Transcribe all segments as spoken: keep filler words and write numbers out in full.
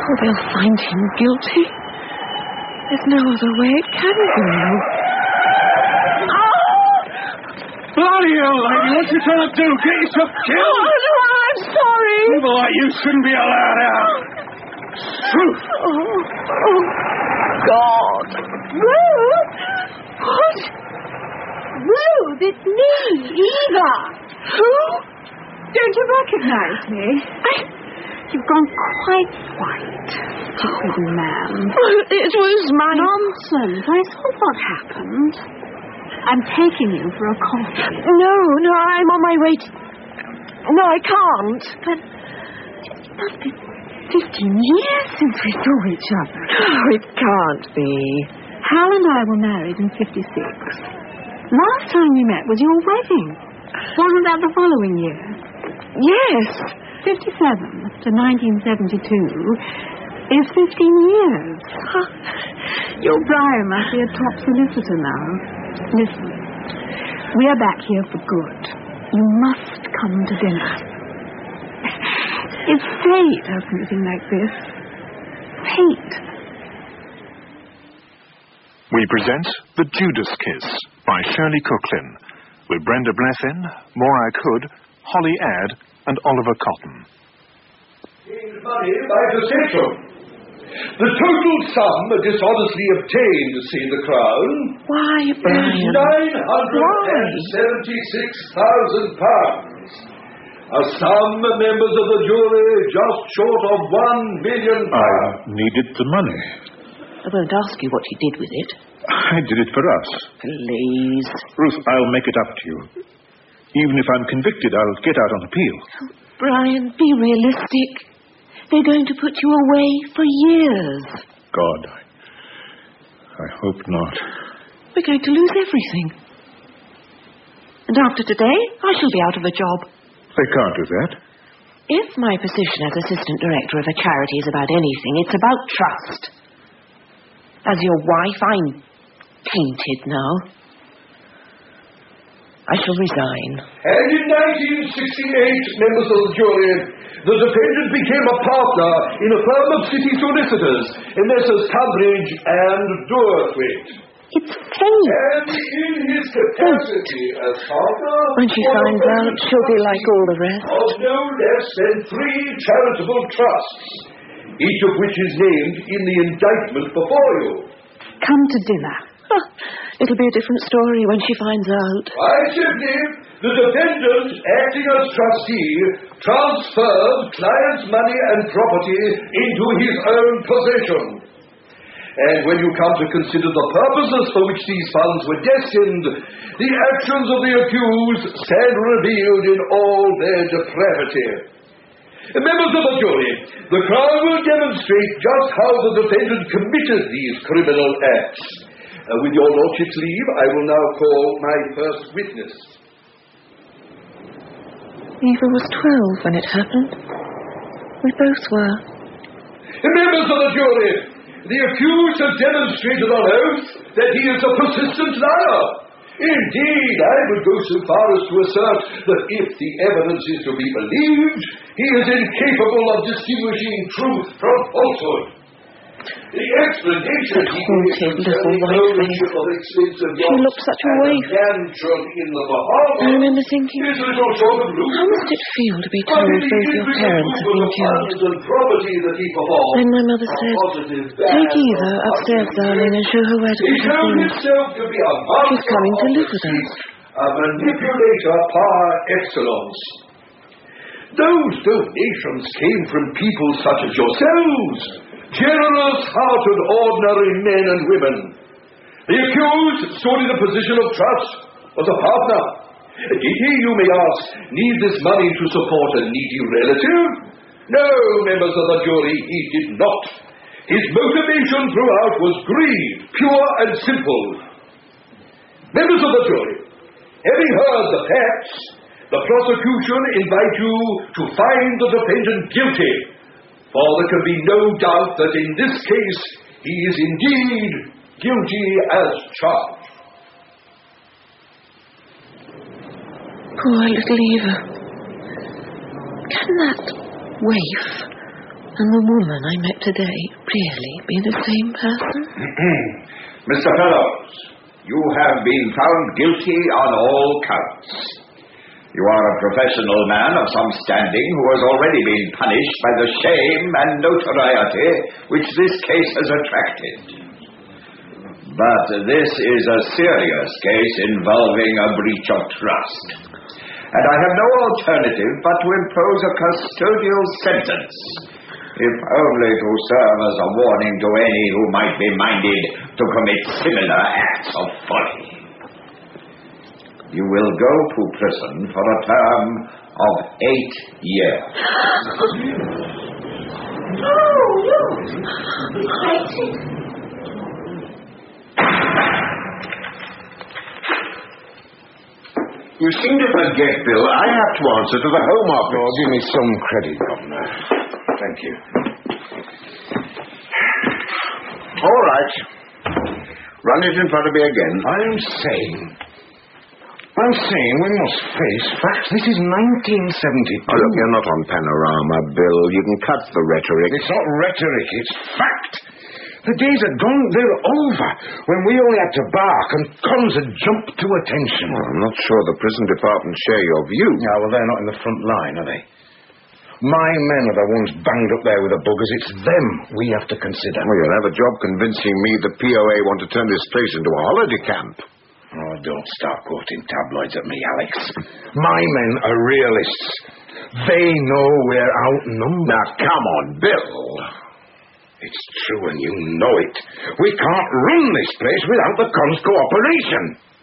Oh, they'll find him guilty. There's no other way it can go. Bloody hell, lady, what you trying to do? Get yourself killed? Oh, no, I'm sorry. People like you shouldn't be allowed out. Truth. Oh, oh, God. Ruth? What? Ruth, it's me, Eva. Who? Don't you recognize me? I... You've gone quite white, stupid man. It was my... Nonsense. I saw what happened. I'm taking you for a coffee. No, no, I'm on my way to... No, I can't. But it must be fifteen years since we saw each other. Oh, it can't be. Hal and I were married in fifty-six. Last time we met was your wedding. Wasn't that the following year? Yes. fifty-seven to nineteen seventy-two is fifteen years. Your Brian must be a top solicitor now. Listen, we are back here for good. You must come to dinner. It's fate, or something like this. Fate. We present The Judas Kiss by Shirley Cooklin, with Brenda Blessin, More I Could, Holly Add, and Oliver Cotton. Gained money by deception. The total sum dishonestly obtained, say the Crown, Why, is Brian? nine hundred seventy-six thousand pounds. A sum, members of the jury, just short of one million pounds. I needed the money. I won't ask you what you did with it. I did it for us. Please. Ruth, I'll make it up to you. Even if I'm convicted, I'll get out on appeal. Brian, be realistic. They're going to put you away for years. God, I, I hope not. We're going to lose everything. And after today, I shall be out of a job. They can't do that. If my position as assistant director of a charity is about anything, it's about trust. As your wife, I'm tainted now. I shall resign. And in nineteen sixty-eight, members of the jury, the defendant became a partner in a firm of city solicitors in Messrs. Tunbridge and Doorthwaite. It's fate. And in his capacity as partner... When she finds out, she'll be like all the rest. ...of no less than three charitable trusts, each of which is named in the indictment before you. Come to dinner. Oh, it'll be a different story when she finds out. Why, simply, the defendant, acting as trustee, transferred client's money and property into his own possession. And when you come to consider the purposes for which these funds were destined, the actions of the accused stand revealed in all their depravity. Members of the jury, the Crown will demonstrate just how the defendant committed these criminal acts. Uh, with your lordship's leave, I will now call my first witness. Eva was twelve when it happened. We both were. Members of the jury, the accused has demonstrated on oath that he is a persistent liar. Indeed, I would go so far as to assert that if the evidence is to be believed, he is incapable of distinguishing truth from falsehood. The explanation he Haunted little white face. She looked such a waif. I remember thinking, how must it feel to be told both your parents have been killed? Then my mother said, take Eva upstairs, darling, and show her where to put her things. She's coming to live with us. A manipulator par excellence. Those donations came from people such as yourselves, generous-hearted ordinary men and women. The accused stood in a position of trust, was a partner. Did he, you may ask, need this money to support a needy relative? No, members of the jury, he did not. His motivation throughout was greed, pure and simple. Members of the jury, having heard the facts, the prosecution invite you to find the defendant guilty, for there can be no doubt that in this case he is indeed guilty as charged. Poor little Eva. Can that waif, And the woman I met today really be the same person? Mister Fellows, you have been found guilty on all counts. You are a professional man of some standing who has already been punished by the shame and notoriety which this case has attracted. But this is a serious case involving a breach of trust. And I have no alternative but to impose a custodial sentence, if only to serve as a warning to any who might be minded to commit similar acts of folly. You will go to prison for a term of eight years. No, no. Eight. You seem to forget, Bill. I have to answer to the Home Office. Oh, give me some credit, Governor. Thank you. All right. Run it in front of me again. I'm saying... I'm saying we must face facts. This is nineteen seventy-two. Oh, look, you're not on Panorama, Bill. You can cut the rhetoric. It's not rhetoric, it's fact. The days are gone, they're over, when we only had to bark and cons had jumped to attention. Well, I'm not sure the prison department share your view. Yeah, well, they're not in the front line, are they? My men are the ones banged up there with the buggers. It's them we have to consider. Well, you'll have a job convincing me the P O A want to turn this place into a holiday camp. Oh, don't start quoting tabloids at me, Alex. My men are realists. They know we're outnumbered. Now, come on, Bill. It's true and you know it. We can't run this place without the cons' cooperation.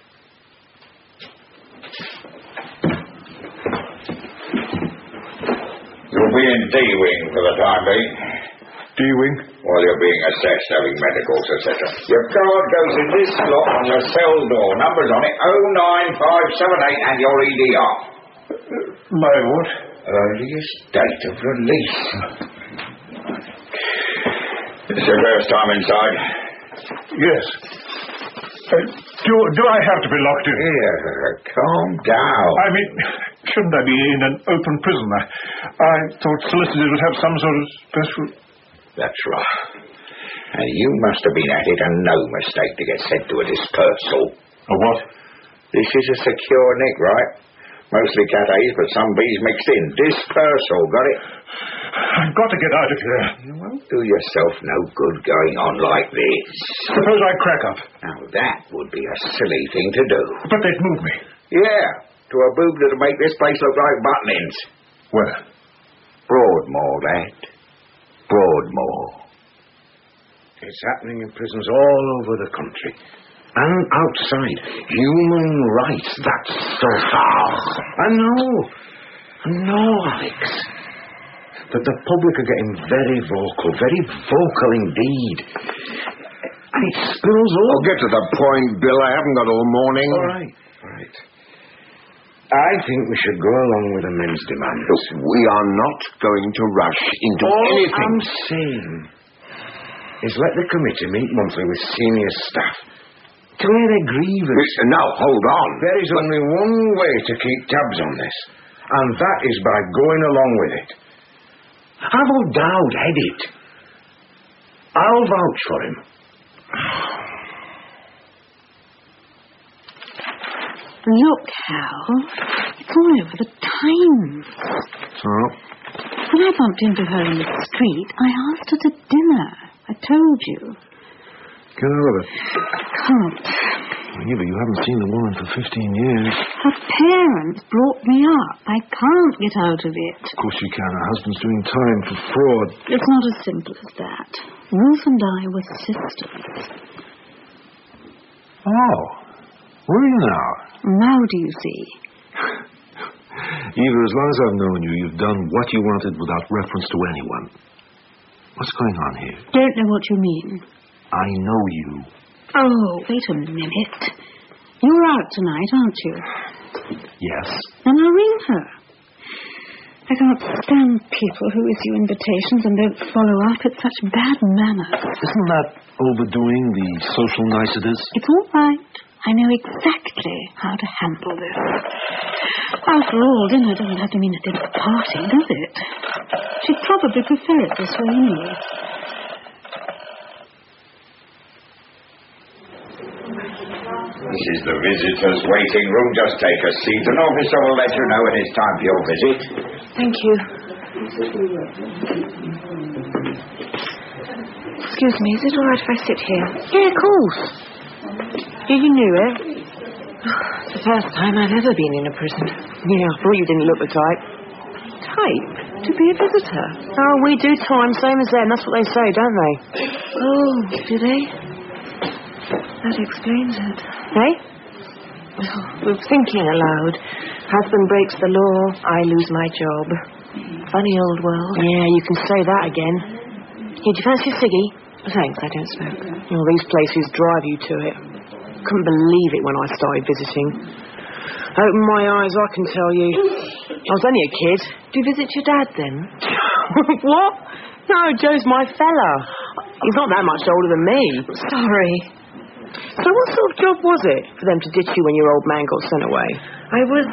You'll be in D-Wing for the time being. D-Wing? While you're being assessed, having medicals, et cetera. Your card goes in this slot on your cell door. Numbers on it, oh nine five seven eight, and your E D R. My what? Earliest date of release. It's your first time inside? Yes. Uh, do, do I have to be locked in? Here, calm down. I mean, shouldn't I be in an open prison? I, I thought solicitors would have some sort of special... That's right. And you must have been at it and no mistake to get sent to a dispersal. A what? This is a secure nick, right? Mostly cat A's, but some B's mixed in. Dispersal, got it? I've got to get out of here. You won't do yourself no good going on like this. Suppose I crack up. Now, that would be a silly thing to do. But they'd move me. Yeah, to a boob that'll make this place look like Butlins. Where? Broadmoor, lad. Broadmoor. It's happening in prisons all over the country. And outside. Human rights, that's so far. I know. I know, Alex. But the public are getting very vocal, very vocal indeed. And it spills over. I'll get to the point, Bill. I haven't got all morning. All right, all right. I think we should go along with the men's demands. Look, we are not going to rush into all anything. I'm saying is let the committee meet monthly with senior staff. Clear their grievance. Now, hold on. There is only one way to keep tabs on this, and that is by going along with it. Have O'Dowd head it. I'll vouch for him. Look, Hal, it's all over the Times. Oh? When I bumped into her in the street, I asked her to dinner. I told you. Get out of it. I can't. Yeah, but you haven't seen the woman for fifteen years. Her parents brought me up. I can't get out of it. Of course you can. Her husband's doing time for fraud. It's not as simple as that. Ruth and I were sisters. Oh. Were you now? Now do you see? Eva, as long as I've known you, you've done what you wanted without reference to anyone. What's going on here? Don't know what you mean. I know you. Oh, wait a minute. You're out tonight, aren't you? Yes. Then I'll ring her. I can't stand people who issue invitations and don't follow up. It's such bad manners. Isn't that overdoing the social niceties? It's all right. I know exactly how to handle this. After all, dinner doesn't have to mean a dinner party, does it? She'd probably prefer it this way anyway. This is the visitors' waiting room. Just take a seat. An officer will let you know when it's time for your visit. Thank you. Excuse me, is it all right if I sit here? Yeah, of course. You knew it? It's the first time I've ever been in a prison. Yeah, I thought you didn't look the type. Type? To be a visitor? Oh, we do time, same as them. That's what they say, don't they? Oh, do they? That explains it. Eh? Well, we're thinking aloud. Husband breaks the law, I lose my job. Funny old world. Yeah, you can say that again. Here, do you fancy a ciggy? Thanks, I don't smoke. Well, these places drive you to it. Couldn't believe it when I started visiting. Opened my eyes, I can tell you. I was only a kid. Do you visit your dad, then? What? No, Joe's my fella. He's not that much older than me. Sorry. So what sort of job was it for them to ditch you when your old man got sent away? I was...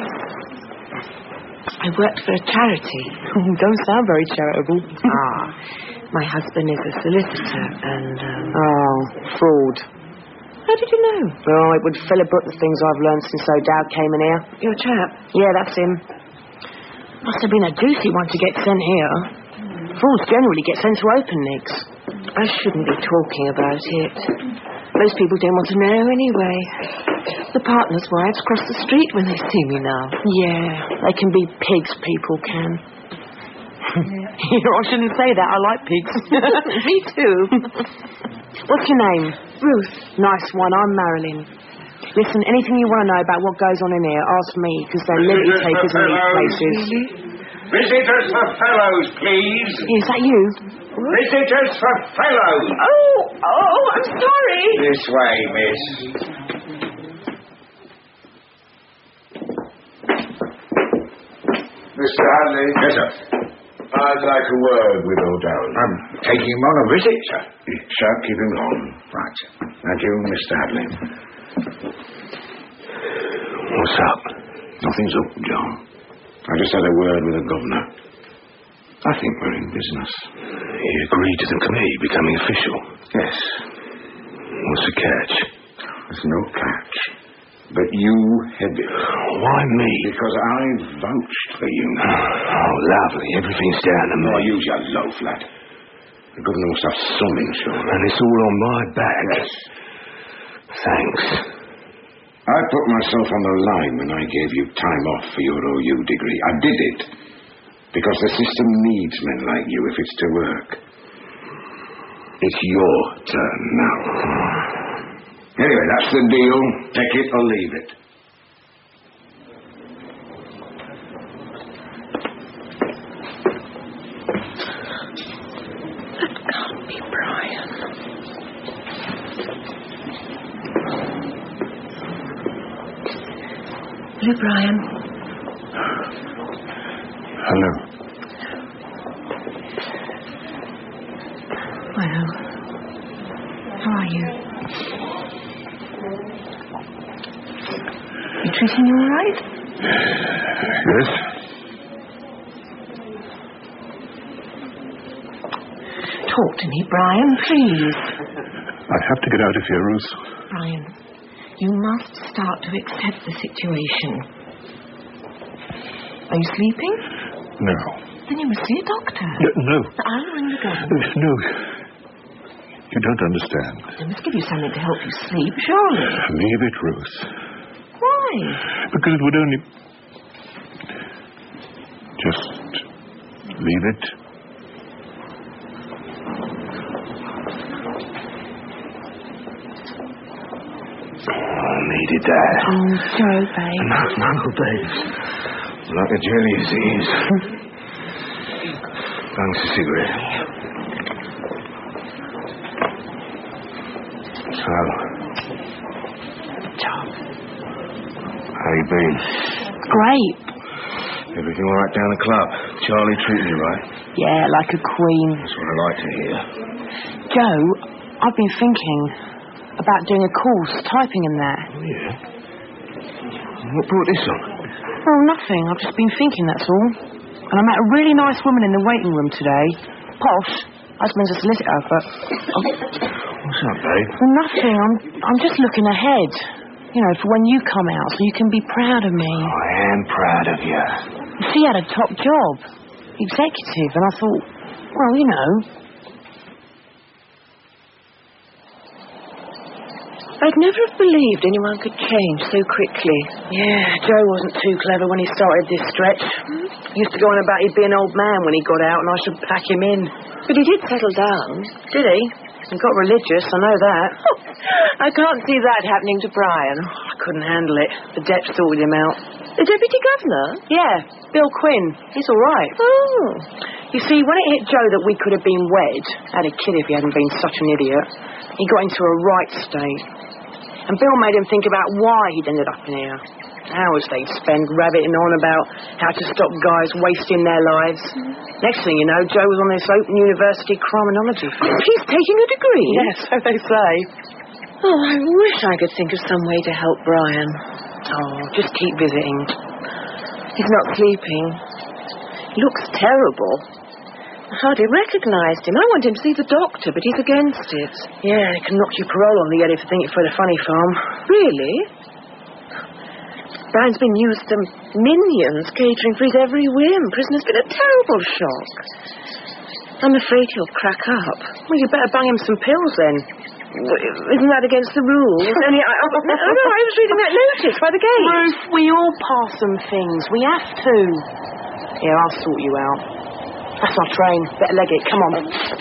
I worked for a charity. Don't sound very charitable. Ah, my husband is a solicitor and... Um... Oh, fraud. How did you know? Oh, it would fill a book the things I've learned since O'Dowd came in here. Your chap? Yeah, that's him. Must have been a doozy one to get sent here. Frauds generally get sent to open nicks. I shouldn't be talking about it. Most people don't want to know anyway. The partners' wives cross the street when they see me now. Yeah, they can be pigs, people can. I shouldn't say that. I like pigs. Me too. What's your name? Ruth. Nice one. I'm Marilyn. Listen, anything you want to know about what goes on in here, ask me, because they're liberty takers in these places. Visitors for fellows, please. Is that you? What? Visitors for fellows. Oh, oh, I'm sorry. This way, miss. Mister Hadley. Yes, sir. I'd like a word with O'Dowd. I'm taking him on a visit, sir. You shan't keep him long. Right. Thank you, Mister Hadley. What's up? Nothing's up, John. I just had a word with the governor. I think we're in business. He agreed to the committee becoming official. Yes. What's the catch? There's no catch. But you head it. Why me? Because I vouched for you. Oh, lovely. Everything's down to me. Oh, use your loaf, lad. The governor must have some insurance. And it's all on my back. Yes. Thanks. I put myself on the line when I gave you time off for your O U degree. I did it because the system needs men like you if it's to work. It's your turn now. Anyway, that's the deal. Take it or leave it. That can't be Brian. Hello, Brian. Hello. Well, how are you? You treating you all right? Yes? Talk to me, Brian, please. I have to get out of here, Ruth. Brian, you must start to accept the situation. Are you sleeping? No. Then you must see a doctor. No. no. I'll ring the governor. No. You don't understand. They must give you something to help you sleep, surely. Leave it, Ruth. Why? Because it would only... Just leave it. Oh, needed that. Oh, Joe, babe. No, no, babe. Like a jelly as it is. Thanks a cigarette. So, Joe. how you been? Great. Everything all right down the club? Charlie treating you right? Yeah, like a queen. That's what I like to hear. Joe, I've been thinking. about doing a course, typing and that. Oh, yeah? What brought this on? Oh, nothing. I've just been thinking, that's all. And I met a really nice woman in the waiting room today. Posh. Husband's a solicitor, but... Oh. What's up, babe? Well, nothing. I'm, I'm just looking ahead. You know, for when you come out, so you can be proud of me. I am proud of you. She had a top job. Executive. And I thought, well, you know... I'd never have believed anyone could change so quickly. Yeah, Joe wasn't too clever when he started this stretch. He used to go on about he'd be an old man when he got out and I should pack him in. But he did settle down. Did he? He got religious, I know that. I can't see that happening to Brian. I couldn't handle it. The debt sorted him out. The Deputy Governor? Yeah, Bill Quinn. He's all right. Oh. You see, when it hit Joe that we could have been wed, had a kid if he hadn't been such an idiot, he got into a right state. And Bill made him think about why he'd ended up in here. Hours they'd spend rabbiting on about how to stop guys wasting their lives. Mm. Next thing you know, Joe was on this Open University criminology field. He's taking a degree? Yes, so they say. Oh, I wish I could think of some way to help Brian. Oh, just keep visiting. He's not sleeping. He looks terrible. I hardly recognised him. I want him to see the doctor, but he's against it. Yeah, he can knock your parole on the head if you think it's for the funny farm. Really? Brian's been used to minions catering for his every whim. Prisoner's been a terrible shock. I'm afraid he'll crack up. Well, you better bang him some pills then. Isn't that against the rules? Only I, oh, no, no, I was reading that notice by the gate. Ruth, we all pass some things. We have to. Yeah, I'll sort you out. That's our train. Better leg it. Come on.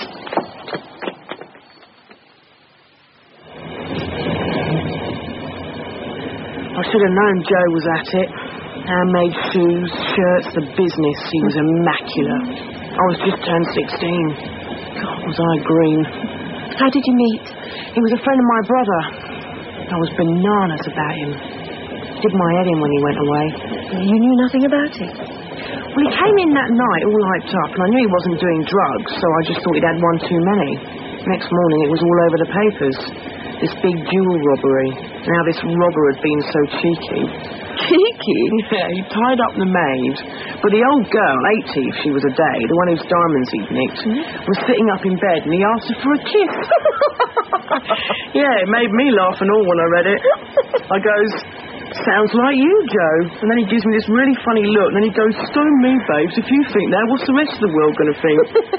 I should have known Joe was at it. Handmade shoes, shirts, the business. He was immaculate. I was just turned sixteen. God, was I green. How did you meet? He was a friend of my brother. I was bananas about him. Did my head in when he went away. You knew nothing about it? Well, he came in that night all hyped up, and I knew he wasn't doing drugs, so I just thought he'd had one too many. Next morning it was all over the papers. This big jewel robbery. And how this robber had been so cheeky. Cheeky? Yeah, he tied up the maid. But the old girl, eighty if she was a day, the one whose diamonds he'd nicked, mm-hmm. was sitting up in bed and he asked her for a kiss. Yeah, it made me laugh and all when I read it. I goes, sounds like you, Joe. And then he gives me this really funny look and then he goes, stone me, babes, if you think that, what's the rest of the world going to think?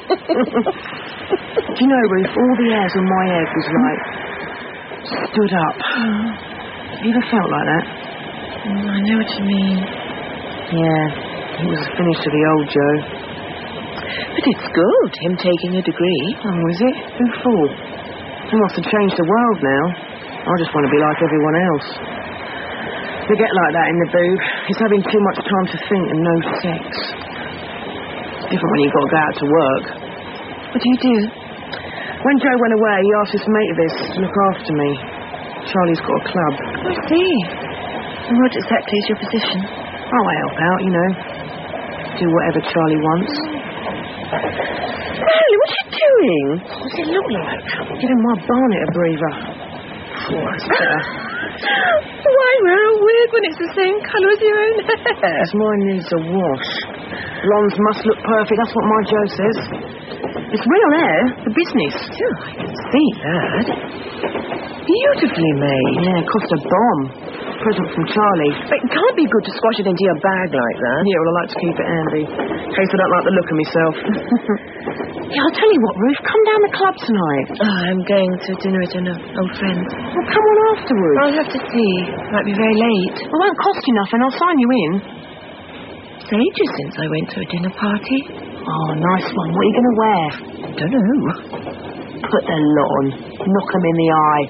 Do you know, Ruth, all the hairs on my head was like... stood up. Mm. Have you ever felt like that? Mm, I know what you mean. Yeah, it was the finish of the old Joe. But it's good, him taking a degree. Oh, is it? Who for? He wants to change the world now. I just want to be like everyone else. You get like that in the booth. It's having too much time to think and no sex. Different when you've got to go out to work. What do you do? When Joe went away, he asked this mate of his to look after me. Charlie's got a club. I see. And what exactly is your position? Oh, I help out, you know. Do whatever Charlie wants. Charlie, what are you doing? What's it look like? Giving my barnet a breather. Oh, that's better. Why wear a wig when it's the same colour as your own hair? Because mine needs a wash. Blondes must look perfect, that's what my Joe says. It's real hair, the business. Oh, I can see that. Beautifully made. Yeah, it cost a bomb. Present from Charlie. But it can't be good to squash it into your bag like that. Yeah, well, I like to keep it handy. In case I don't like the look of myself. Yeah, I'll tell you what, Ruth. Come down the club tonight. Oh, I'm going to dinner with an old friend. Well, come on afterwards. I'll have to see. Might be very late. Well, it won't cost you nothing. I'll sign you in. It's ages since I went to a dinner party. Oh, nice one. What are you going to wear? I don't know. Put the lot on. Knock 'em in the eye.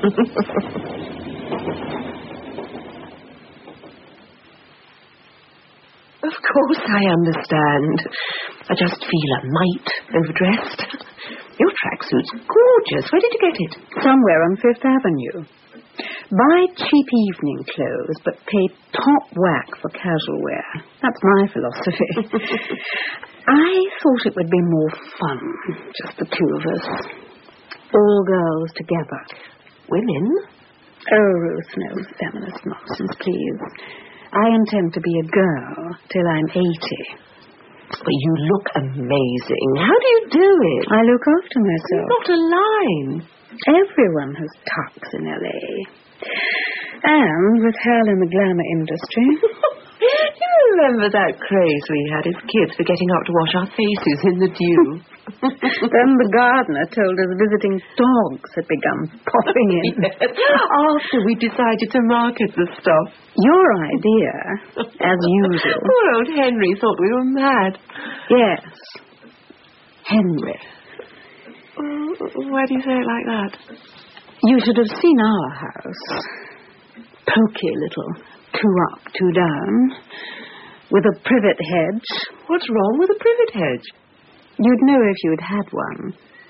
Of course I understand. I just feel a mite overdressed. Your tracksuit's gorgeous. Where did you get it? Somewhere on Fifth Avenue. Buy cheap evening clothes, but pay top whack for casual wear. That's my philosophy. I thought it would be more fun, just the two of us. All girls together. women. Oh, Ruth, no feminist nonsense, please. I intend to be a girl till I'm eighty. But you look amazing. How do you do it? I look after myself. Not a line. Everyone has tucks in L A. And with Hal in the glamour industry... You remember that craze we had as kids for getting up to wash our faces in the dew? Then the gardener told us visiting dogs had begun popping in. Yes. After we decided to market the stuff. Your idea, as usual. Poor old Henry thought we were mad. Yes. Henry. Why do you say it like that? You should have seen our house. Poky little, two up, two down, with a privet hedge. What's wrong with a privet hedge? You'd know if you'd had one.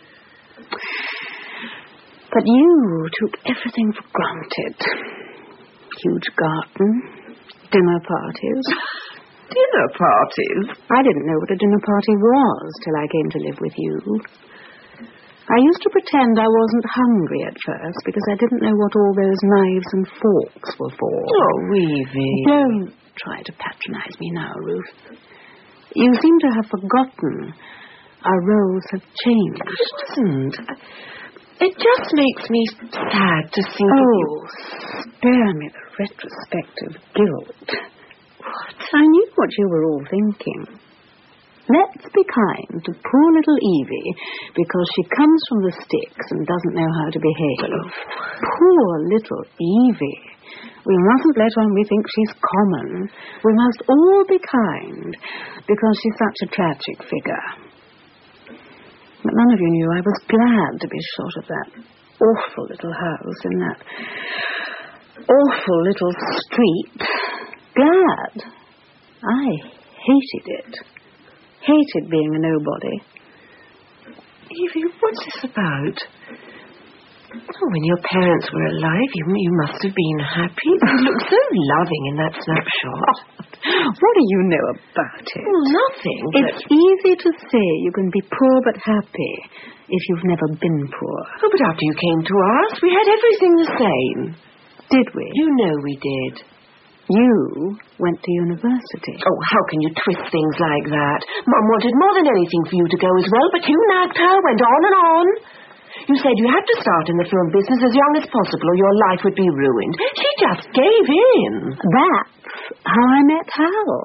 But you took everything for granted. Huge garden, dinner parties. Dinner parties? I didn't know what a dinner party was till I came to live with you. I used to pretend I wasn't hungry at first because I didn't know what all those knives and forks were for. Oh, Weavy. Don't try to patronize me now, Ruth. You seem to have forgotten our roles have changed. It wasn't. It just makes me sad to think oh, of you. Spare me the retrospective guilt. What? I knew what you were all thinking. Let's be kind to poor little Evie because she comes from the sticks and doesn't know how to behave. Poor little Evie. We mustn't let on we think she's common. We must all be kind because she's such a tragic figure. But none of you knew I was glad to be shot of that awful little house in that awful little street. Glad. I hated it. Hated being a nobody. Evie, what's this about? Oh, when your parents were alive, you, you must have been happy. You looked so loving in that snapshot. What do you know about it? Well, nothing. It's but... easy to say you can be poor but happy if you've never been poor. Oh, but after you came to us, we had everything the same. Did we? You know we did. You went to university. Oh, how can you twist things like that? Mum wanted more than anything for you to go as well, but you nagged her, went on and on. You said you had to start in the film business as young as possible or your life would be ruined. She just gave in. That's how I met Hal.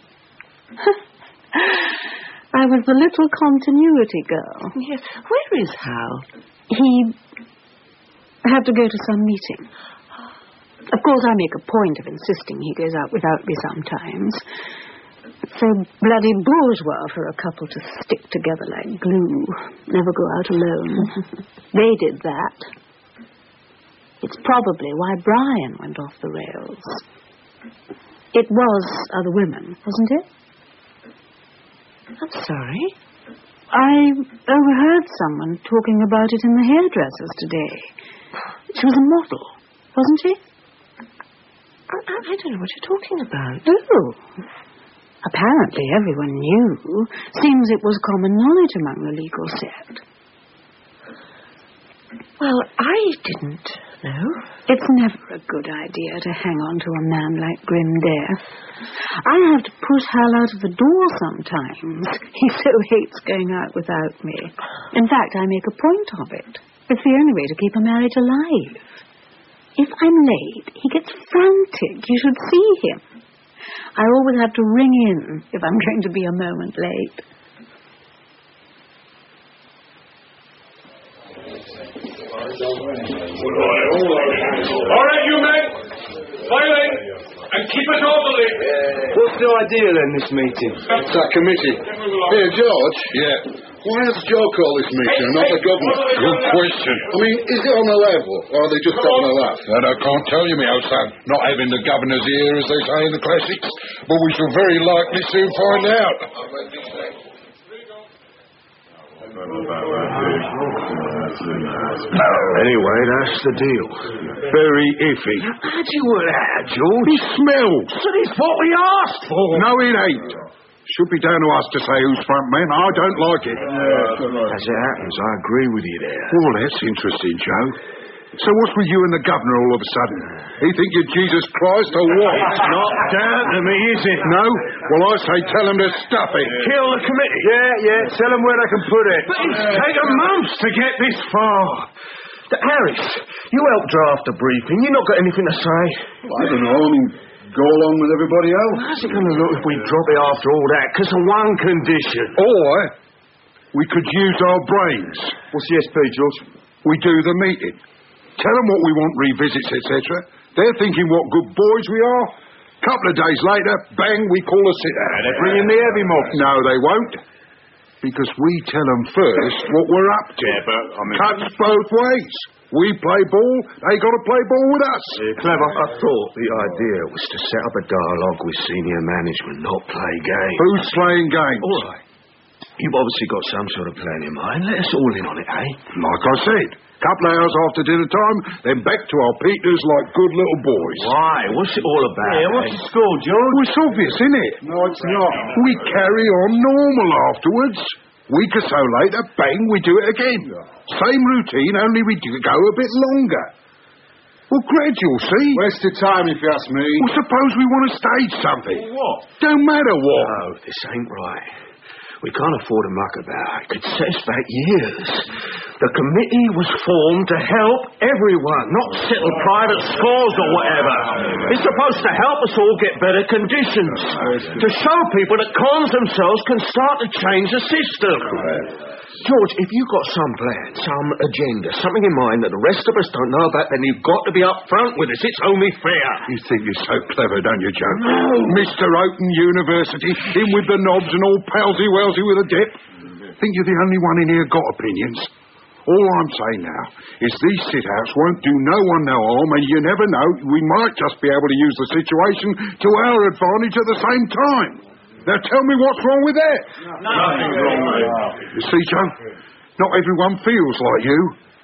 I was the little continuity girl. Yes. Where is Hal? He had to go to some meeting. Of course, I make a point of insisting he goes out without me sometimes. It's so bloody bourgeois for a couple to stick together like glue. Never go out alone. They did that. It's probably why Brian went off the rails. It was other women, wasn't it? I'm sorry. I overheard someone talking about it in the hairdressers today. She was a model, wasn't she? I, I don't know what you're talking about. Oh. Apparently everyone knew. Seems it was common knowledge among the legal set. Well, I didn't know. It's never a good idea to hang on to a man like Grim Death. I have to push Hal out of the door sometimes. He so hates going out without me. In fact, I make a point of it. It's the only way to keep a marriage alive. If I'm late, he gets frantic. You should see him. I always have to ring in if I'm going to be a moment late. All right, you men. File in and keep it orderly. What's the idea then, this meeting? It's that committee. Here, George. Yeah. Why has Joe called this meeting and not the government? Good question. I mean, is it on a level, or are they just having a laugh? That I can't tell you, me old son. Not having the governor's ear, as they say in the classics. But we shall very likely soon find out. Anyway, that's the deal. Very iffy. How'd you work that, George? It smells. But it's what we asked for. No, it ain't. Should be down to us to say who's front man. I don't like it. Yeah, As it happens, I agree with you there. Well, that's interesting, Joe. So what's with you and the governor all of a sudden? You think you're Jesus Christ or what? It's not down to me, is it? No? Well, I say tell them to stuff it. Kill the committee? Yeah, yeah, tell them where they can put it. But it's taken months to get this far. The Harris, you helped draft the briefing. You not got anything to say? I don't know. I mean, go along with everybody else. How's it going to look if we drop it after all that? Because of one condition. Or we could use our brains. What's the S P, George? We do the meeting. Tell them what we want revisits, et cetera. They're thinking what good boys we are. Couple of days later, bang, we call a sit-out. Yeah, they're bringing the heavy mobs. No, they won't. Because we tell them first what we're up to. Yeah, but, I mean... Cuts both ways. We play ball, they got to play ball with us. Yeah, clever. I thought the idea was to set up a dialogue with senior management, not play games. Who's playing games? All right. You've obviously got some sort of plan in mind. Let us all in on it, eh? Like I said, couple of hours after dinner time, then back to our Peters like good little boys. Why? What's it all about? Yeah, what's the score, George? Well, it's obvious, isn't it? No, it's not. We carry on normal afterwards. Week or so later, bang, we do it again. Same routine, only we do go a bit longer. Well, gradual, see? Waste of time, if you ask me. Well, suppose we want to stage something. What? Don't matter what. No, this ain't right. We can't afford to muck about. It could set us back years. The committee was formed to help everyone, not settle private scores or whatever. It's supposed to help us all get better conditions. To show people that cons themselves can start to change the system. George, if you've got some plan, some agenda, something in mind that the rest of us don't know about, then you've got to be up front with us. It's only fair. You think you're so clever, don't you, Joe? No. Mister Open University, in with the knobs and all palsy-walsy with a dip. Think you're the only one in here got opinions? All I'm saying now is these sit-outs won't do no one no harm, and you never know, we might just be able to use the situation to our advantage at the same time. Now tell me what's wrong with that. Nothing wrong with it. You see, Joe, not everyone feels like you.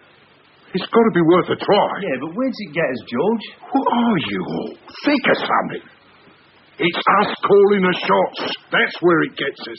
It's got to be worth a try. Yeah, but where's it get us, George? What are you all? Think of something. It's us calling the shots. That's where it gets us.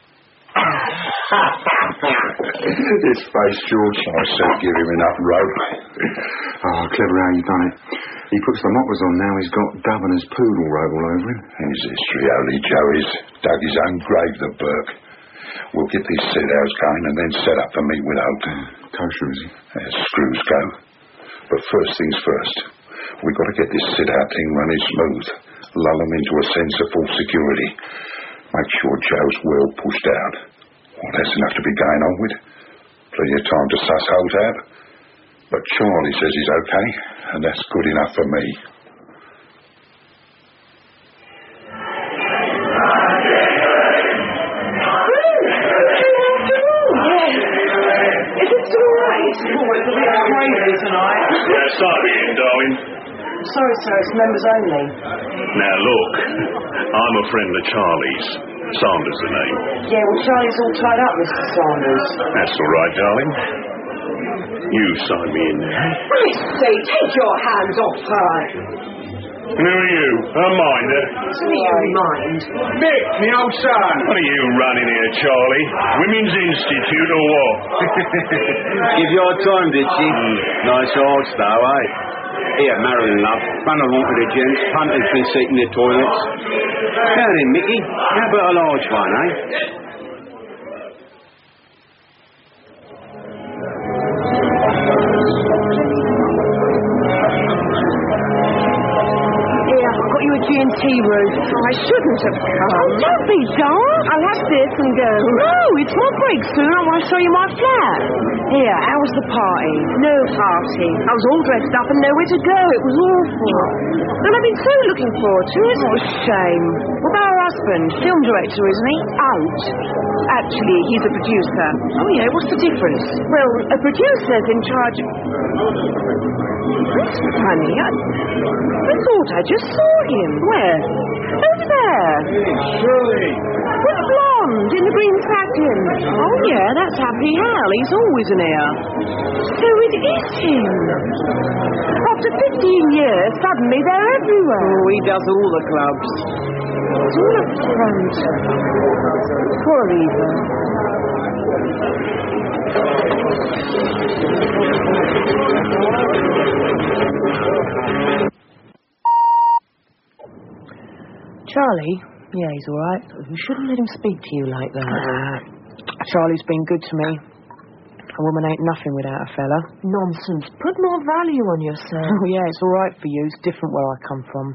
His face, George. I said give him enough rope. Oh, clever how you done it. He puts the moppers on now, he's got governor's poodle robe all over him. His history only, Joey's dug his own grave, the Burke. We'll get these sit-outs going and then set up a meet with Hope. Kosher, is he? As screws go. But first things first. We've got to get this sit-out thing running smooth. Lull them into a sense of full security. Make sure Joe's well pushed out. Well, that's enough to be going on with. Plenty of time to suss Holt out. But Charlie says he's okay, and that's good enough for me. Is it still all right? Oh, it's a bit crazy tonight. Yeah, start again, darling. Sorry, sir, it's members only. Now, look, I'm a friend of Charlie's. Sanders the name. Yeah, well, Charlie's all tied up, Mister Sanders. That's all right, darling. You sign me in there. Missy, take your hands off her. Who are you? A minder? So do you mind? Nick, the old son. What are you running here, Charlie? Women's Institute or what? Give your time, did she? Mm. Nice horse, though, eh? Here, Marilyn, love. Run along with the gents. Punter's been seating in the toilets. Now then, Mickey. How about a large one, eh? G and T, Ruth. Oh, I shouldn't have come. Oh, don't be dull. I'll have this and go. No, it's my break soon. I want to show you my flat. Here, how was the party? No party. I was all dressed up and nowhere to go. It was awful. And I've been so looking forward to it. What a shame. What about her husband? Film director, isn't he? Out. Actually, he's a producer. Oh, yeah, what's the difference? Well, a producer's in charge of... Honey, I... I thought I just saw him. Where? Over there. Surely. With blonde in the green satin. Oh, yeah, that's Happy Hal. He's always an heir. So it is him. After fifteen years, suddenly they're everywhere. Oh, he does all the clubs. It's all up front. Poor Eva. Charlie? Yeah, he's all right. You shouldn't let him speak to you like that. Uh, Charlie's been good to me. A woman ain't nothing without a fella. Nonsense. Put more value on yourself. Oh, yeah, it's all right for you. It's different where I come from.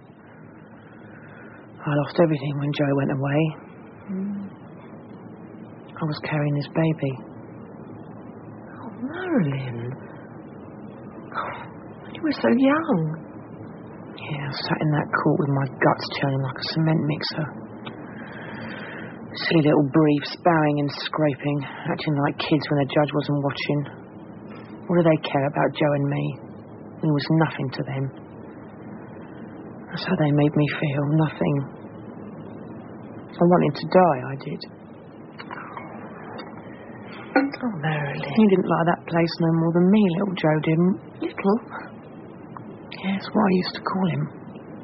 I lost everything when Joe went away. Mm. I was carrying this baby. Oh, Marilyn. Oh, you were so young. Yeah, I sat in that court with my guts churning like a cement mixer. Silly little briefs, bowing and scraping, acting like kids when the judge wasn't watching. What do they care about Joe and me? He was nothing to them. That's how they made me feel, nothing. I wanted to die, I did. Oh, Marilyn. He didn't like that place no more than me, little Joe didn't. Little? Yeah, that's what I used to call him.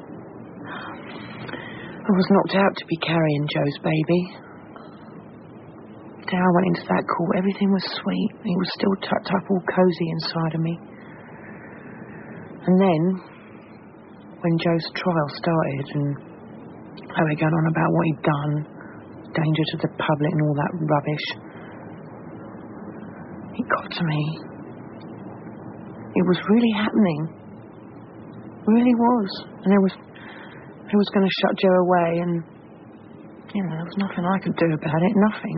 I was knocked out to be carrying Joe's baby. The day I went into that court, everything was sweet. He was still tucked up all cosy inside of me. And then, when Joe's trial started and they were going on about what he'd done, danger to the public and all that rubbish, it got to me. It was really happening. Really was. And there was... Who was going to shut Joe away, and, you know, there was nothing I could do about it, nothing.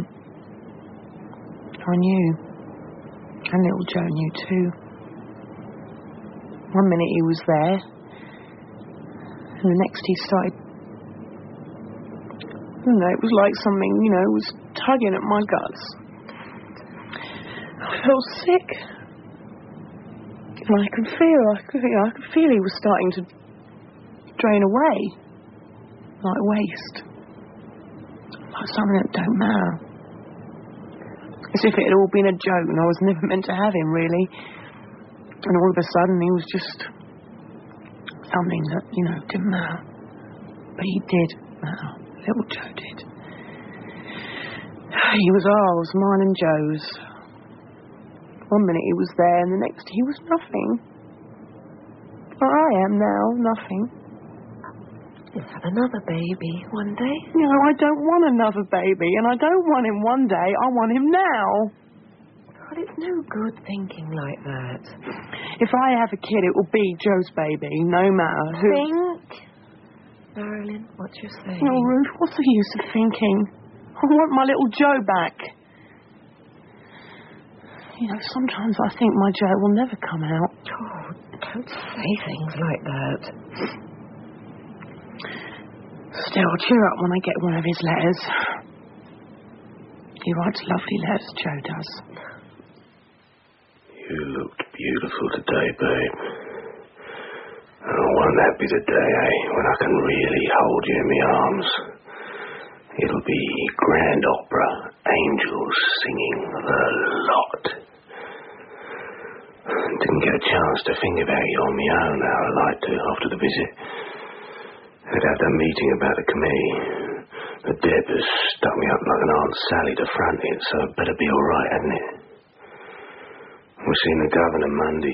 I knew. And little Joe knew too. One minute he was there, and the next he started... I don't know, it was like something, you know, was tugging at my guts. I felt sick. And I could feel, I could, you know, I could feel he was starting to drain away. Like waste. Like something that don't matter. As if it had all been a joke and I was never meant to have him, really. And all of a sudden he was just something that, you know, didn't matter. But he did matter. Little Joe did. He was ours, mine and Joe's. One minute he was there and the next he was nothing. Where I am now, nothing. You'll have another baby one day. No, I don't want another baby, and I don't want him one day. I want him now. Well, it's no good thinking like that. If I have a kid, it will be Joe's baby, no matter who... Think? Marilyn, what you're saying? No, Ruth, what's the use of thinking? I want my little Joe back. You know, sometimes I think my Joe will never come out. Oh, don't say things like that. Still, I'll cheer up when I get one of his letters. He writes lovely letters, Joe does. You looked beautiful today, babe. Oh, won't that be the day, eh, when I can really hold you in my arms? It'll be grand opera, angels singing the lot. Didn't get a chance to think about you on my own how I like to after the visit. They'd had that meeting about the committee. The Deb has stuck me up like an Aunt Sally to front it, so it better be all right, hadn't it? We're seeing the governor Monday.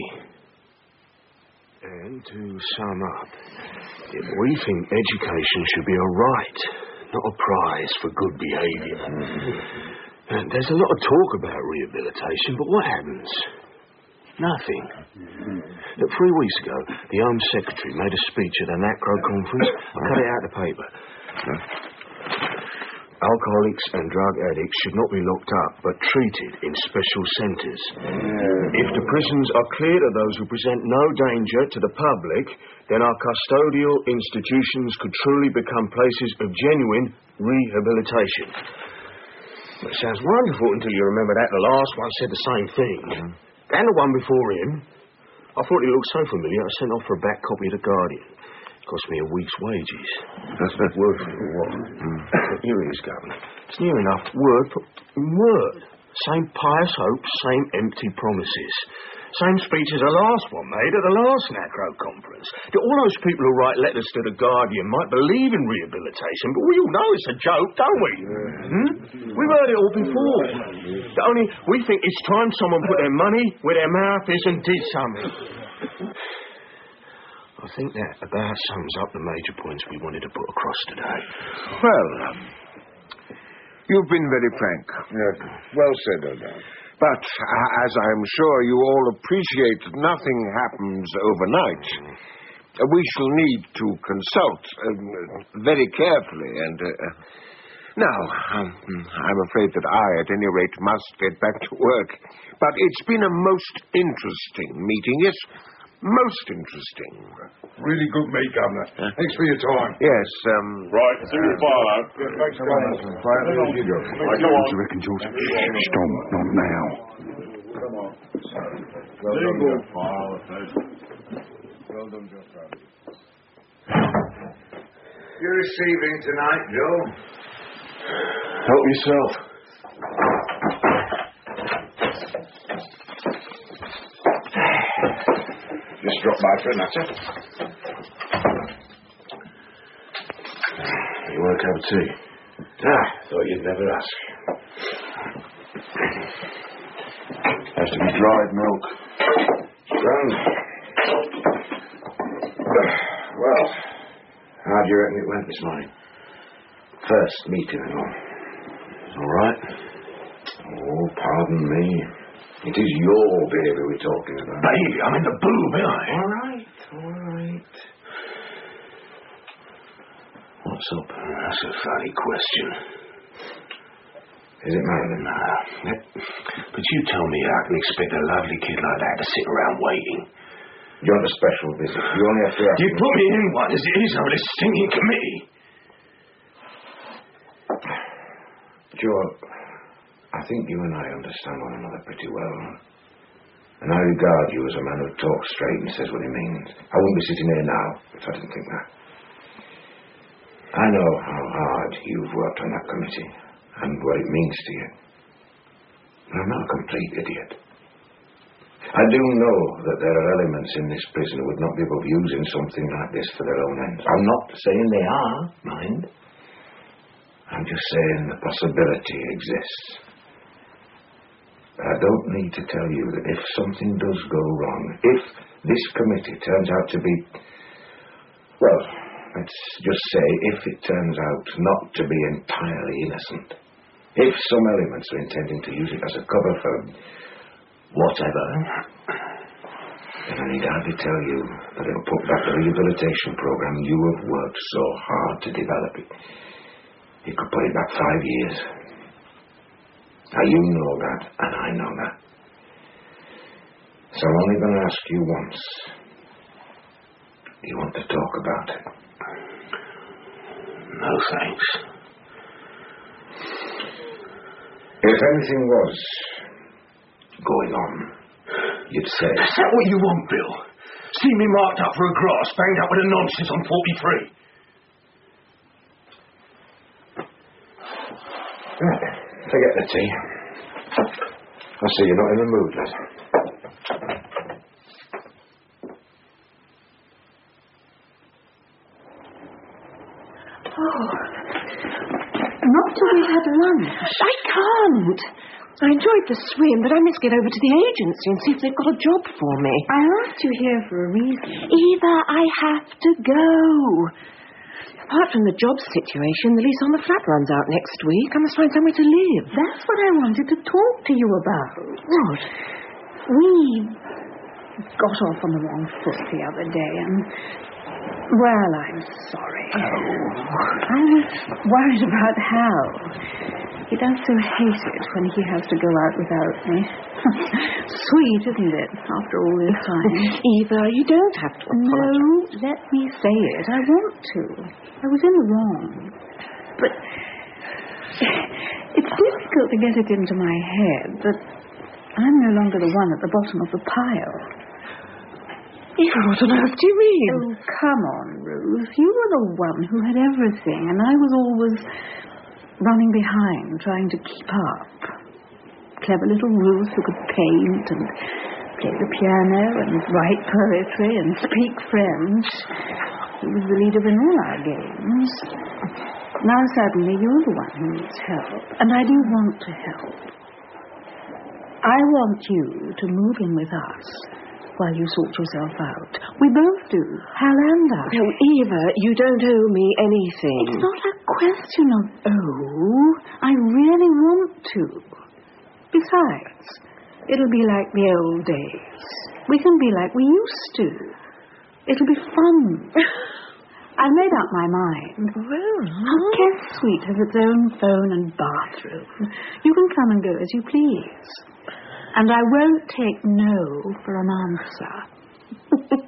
And to sum up, we think education should be a right, not a prize for good behaviour. And there's a lot of talk about rehabilitation, but what happens? Nothing. Look, three weeks ago, the Home Secretary made a speech at an ACRO conference. I cut it out of the paper. Alcoholics and drug addicts should not be locked up, but treated in special centres. If the prisons are cleared of those who present no danger to the public, then our custodial institutions could truly become places of genuine rehabilitation. Well, it sounds wonderful until you remember that the last one said the same thing. And the one before him. I thought it looked so familiar, I sent off for a back copy of The Guardian. It cost me a week's wages. That's not word for what? Mm. Here it is, Governor. It's near enough word for word. Same pious hopes, same empty promises. Same speech as the last one made at the last NACRO conference. That all those people who write letters to The Guardian might believe in rehabilitation, but we all know it's a joke, don't we? Yeah. Hmm? We've heard it all before. That only we think it's time someone put their money where their mouth is and did something. I think that about sums up the major points we wanted to put across today. Well, um, you've been very frank. Yeah, well said, O'Dowd. But, uh, as I am sure you all appreciate, nothing happens overnight. Mm. Uh, we shall need to consult uh, very carefully, and... Uh, now, um, I'm afraid that I, at any rate, must get back to work. But it's been a most interesting meeting, yes? Most interesting. Really good meet, Governor. Huh? Thanks for your time. Yes, um... Right, see you file out. Yeah, thanks, Governor. Quietly as you go. Right, come on. What do you reckon, George? Shh, Tom, not now. Come on. Well done, Joe. File, well done, Joe. You're receiving tonight, Joe. Help yourself. Just drop by for a natter. You want a cup of tea? Ah, thought you'd never ask. Has to be dried milk. Grand. Well, how do you reckon it went this morning? First meeting and all. All right. Oh, pardon me. It is your baby we're talking about. Baby, I'm in the boob, ain't I? All right, all right. What's up? That's a funny question. Is it Marilyn? Nah. But you tell me I can expect a lovely kid like that to sit around waiting. You're on a special visit. You only have to ask... You put me in one as it is over this stinking committee. Joe, I think you and I understand one another pretty well. And I regard you as a man who talks straight and says what he means. I wouldn't be sitting here now if I didn't think that. I know how hard you've worked on that committee and what it means to you. But I'm not a complete idiot. I do know that there are elements in this prison who would not be above using something like this for their own ends. I'm not saying they are, mind. I'm just saying the possibility exists. I don't need to tell you that if something does go wrong, if this committee turns out to be, well, let's just say if it turns out not to be entirely innocent, if some elements are intending to use it as a cover for whatever, then I need hardly tell you that it'll put back the rehabilitation program you have worked so hard to develop it. You could put it back five years. Now, you know that, and I know that. So I'm only going to ask you once. Do you want to talk about it? No, thanks. If anything was going on, you'd say... Is that what you want, Bill? See me marked up for a grass, banged up with a nonsense on forty-three? Forget the tea. I see you're not in the mood, lad. Oh, not till we've had lunch. I can't. I enjoyed the swim, but I must get over to the agency and see if they've got a job for me. I asked you here for a reason. Eva, I have to go. Apart from the job situation, the lease on the flat runs out next week. I must find somewhere to live. That's what I wanted to talk to you about. What? We got off on the wrong foot the other day, and, well, I'm sorry. Oh. I was worried about Hal. He does so hate it when he has to go out without me. Sweet, isn't it, after all this time? Eva, you don't have to apologize. No, let me say it. I want to. I was in the wrong. But it's difficult to get it into my head that I'm no longer the one at the bottom of the pile. Eva, what on earth do you mean? Oh, come on, Ruth. You were the one who had everything, and I was always running behind, trying to keep up. Clever little Ruth who could paint and play the piano and write poetry and speak French. He was the leader in all our games. Now suddenly you're the one who needs help, and I do want to help. I want you to move in with us while you sort yourself out. We both do, Hal and I. No, Eva, you don't owe me anything. It's not a question of owe. I really want to. Besides, it'll be like the old days. We can be like we used to. It'll be fun. I've made up my mind. Well, Our guest suite has its own phone and bathroom. You can come and go as you please. And I won't take no for an answer.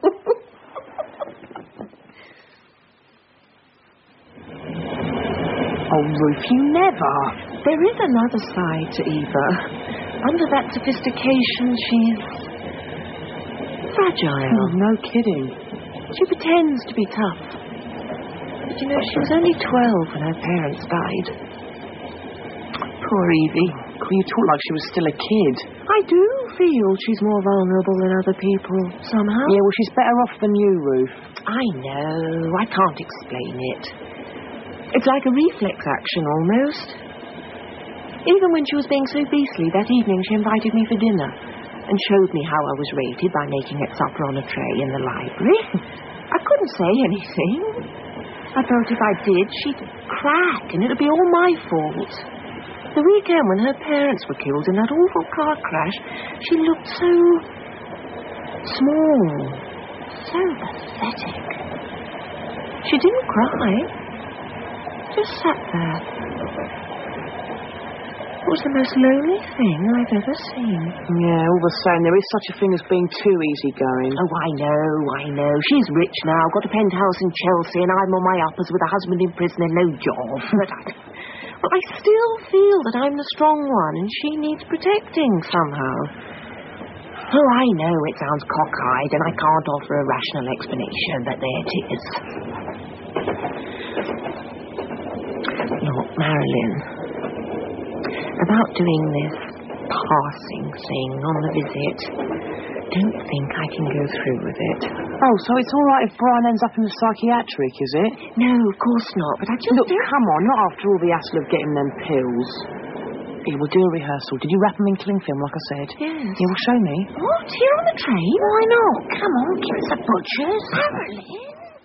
Oh, Ruth, you never. There is another side to Eva. Under that sophistication, she's fragile. Oh, no kidding. She pretends to be tough. But you know, she was only twelve when her parents died. Poor Evie. You talk like she was still a kid. I do feel she's more vulnerable than other people, somehow. Yeah, well, she's better off than you, Ruth. I know. I can't explain it. It's like a reflex action, almost. Even when she was being so beastly, that evening she invited me for dinner and showed me how I was rated by making it supper on a tray in the library. I couldn't say anything. I felt if I did, she'd crack, and it'd be all my fault. The weekend when her parents were killed in that awful car crash, she looked so small, so pathetic. She didn't cry, just sat there. It was the most lonely thing I've ever seen. Yeah, all the same, there is such a thing as being too easygoing. Oh, I know, I know. She's rich now, got a penthouse in Chelsea, and I'm on my uppers with a husband in prison and no job. But I, but I still feel that I'm the strong one, and she needs protecting somehow. Oh, I know it sounds cockeyed, and I can't offer a rational explanation, but there it is. Look, Marilyn, about doing this passing thing on the visit, don't think I can go through with it. Oh, so it's all right if Brian ends up in the psychiatric, is it? No, of course not, but I just... Look, don't... come on, not after all the hassle of getting them pills. Here, we'll do a rehearsal. Did you wrap them in cling film, like I said? Yes. Yeah, well, show me. What? Here on the train? Why not? Come on, give us a butcher's. Marilyn.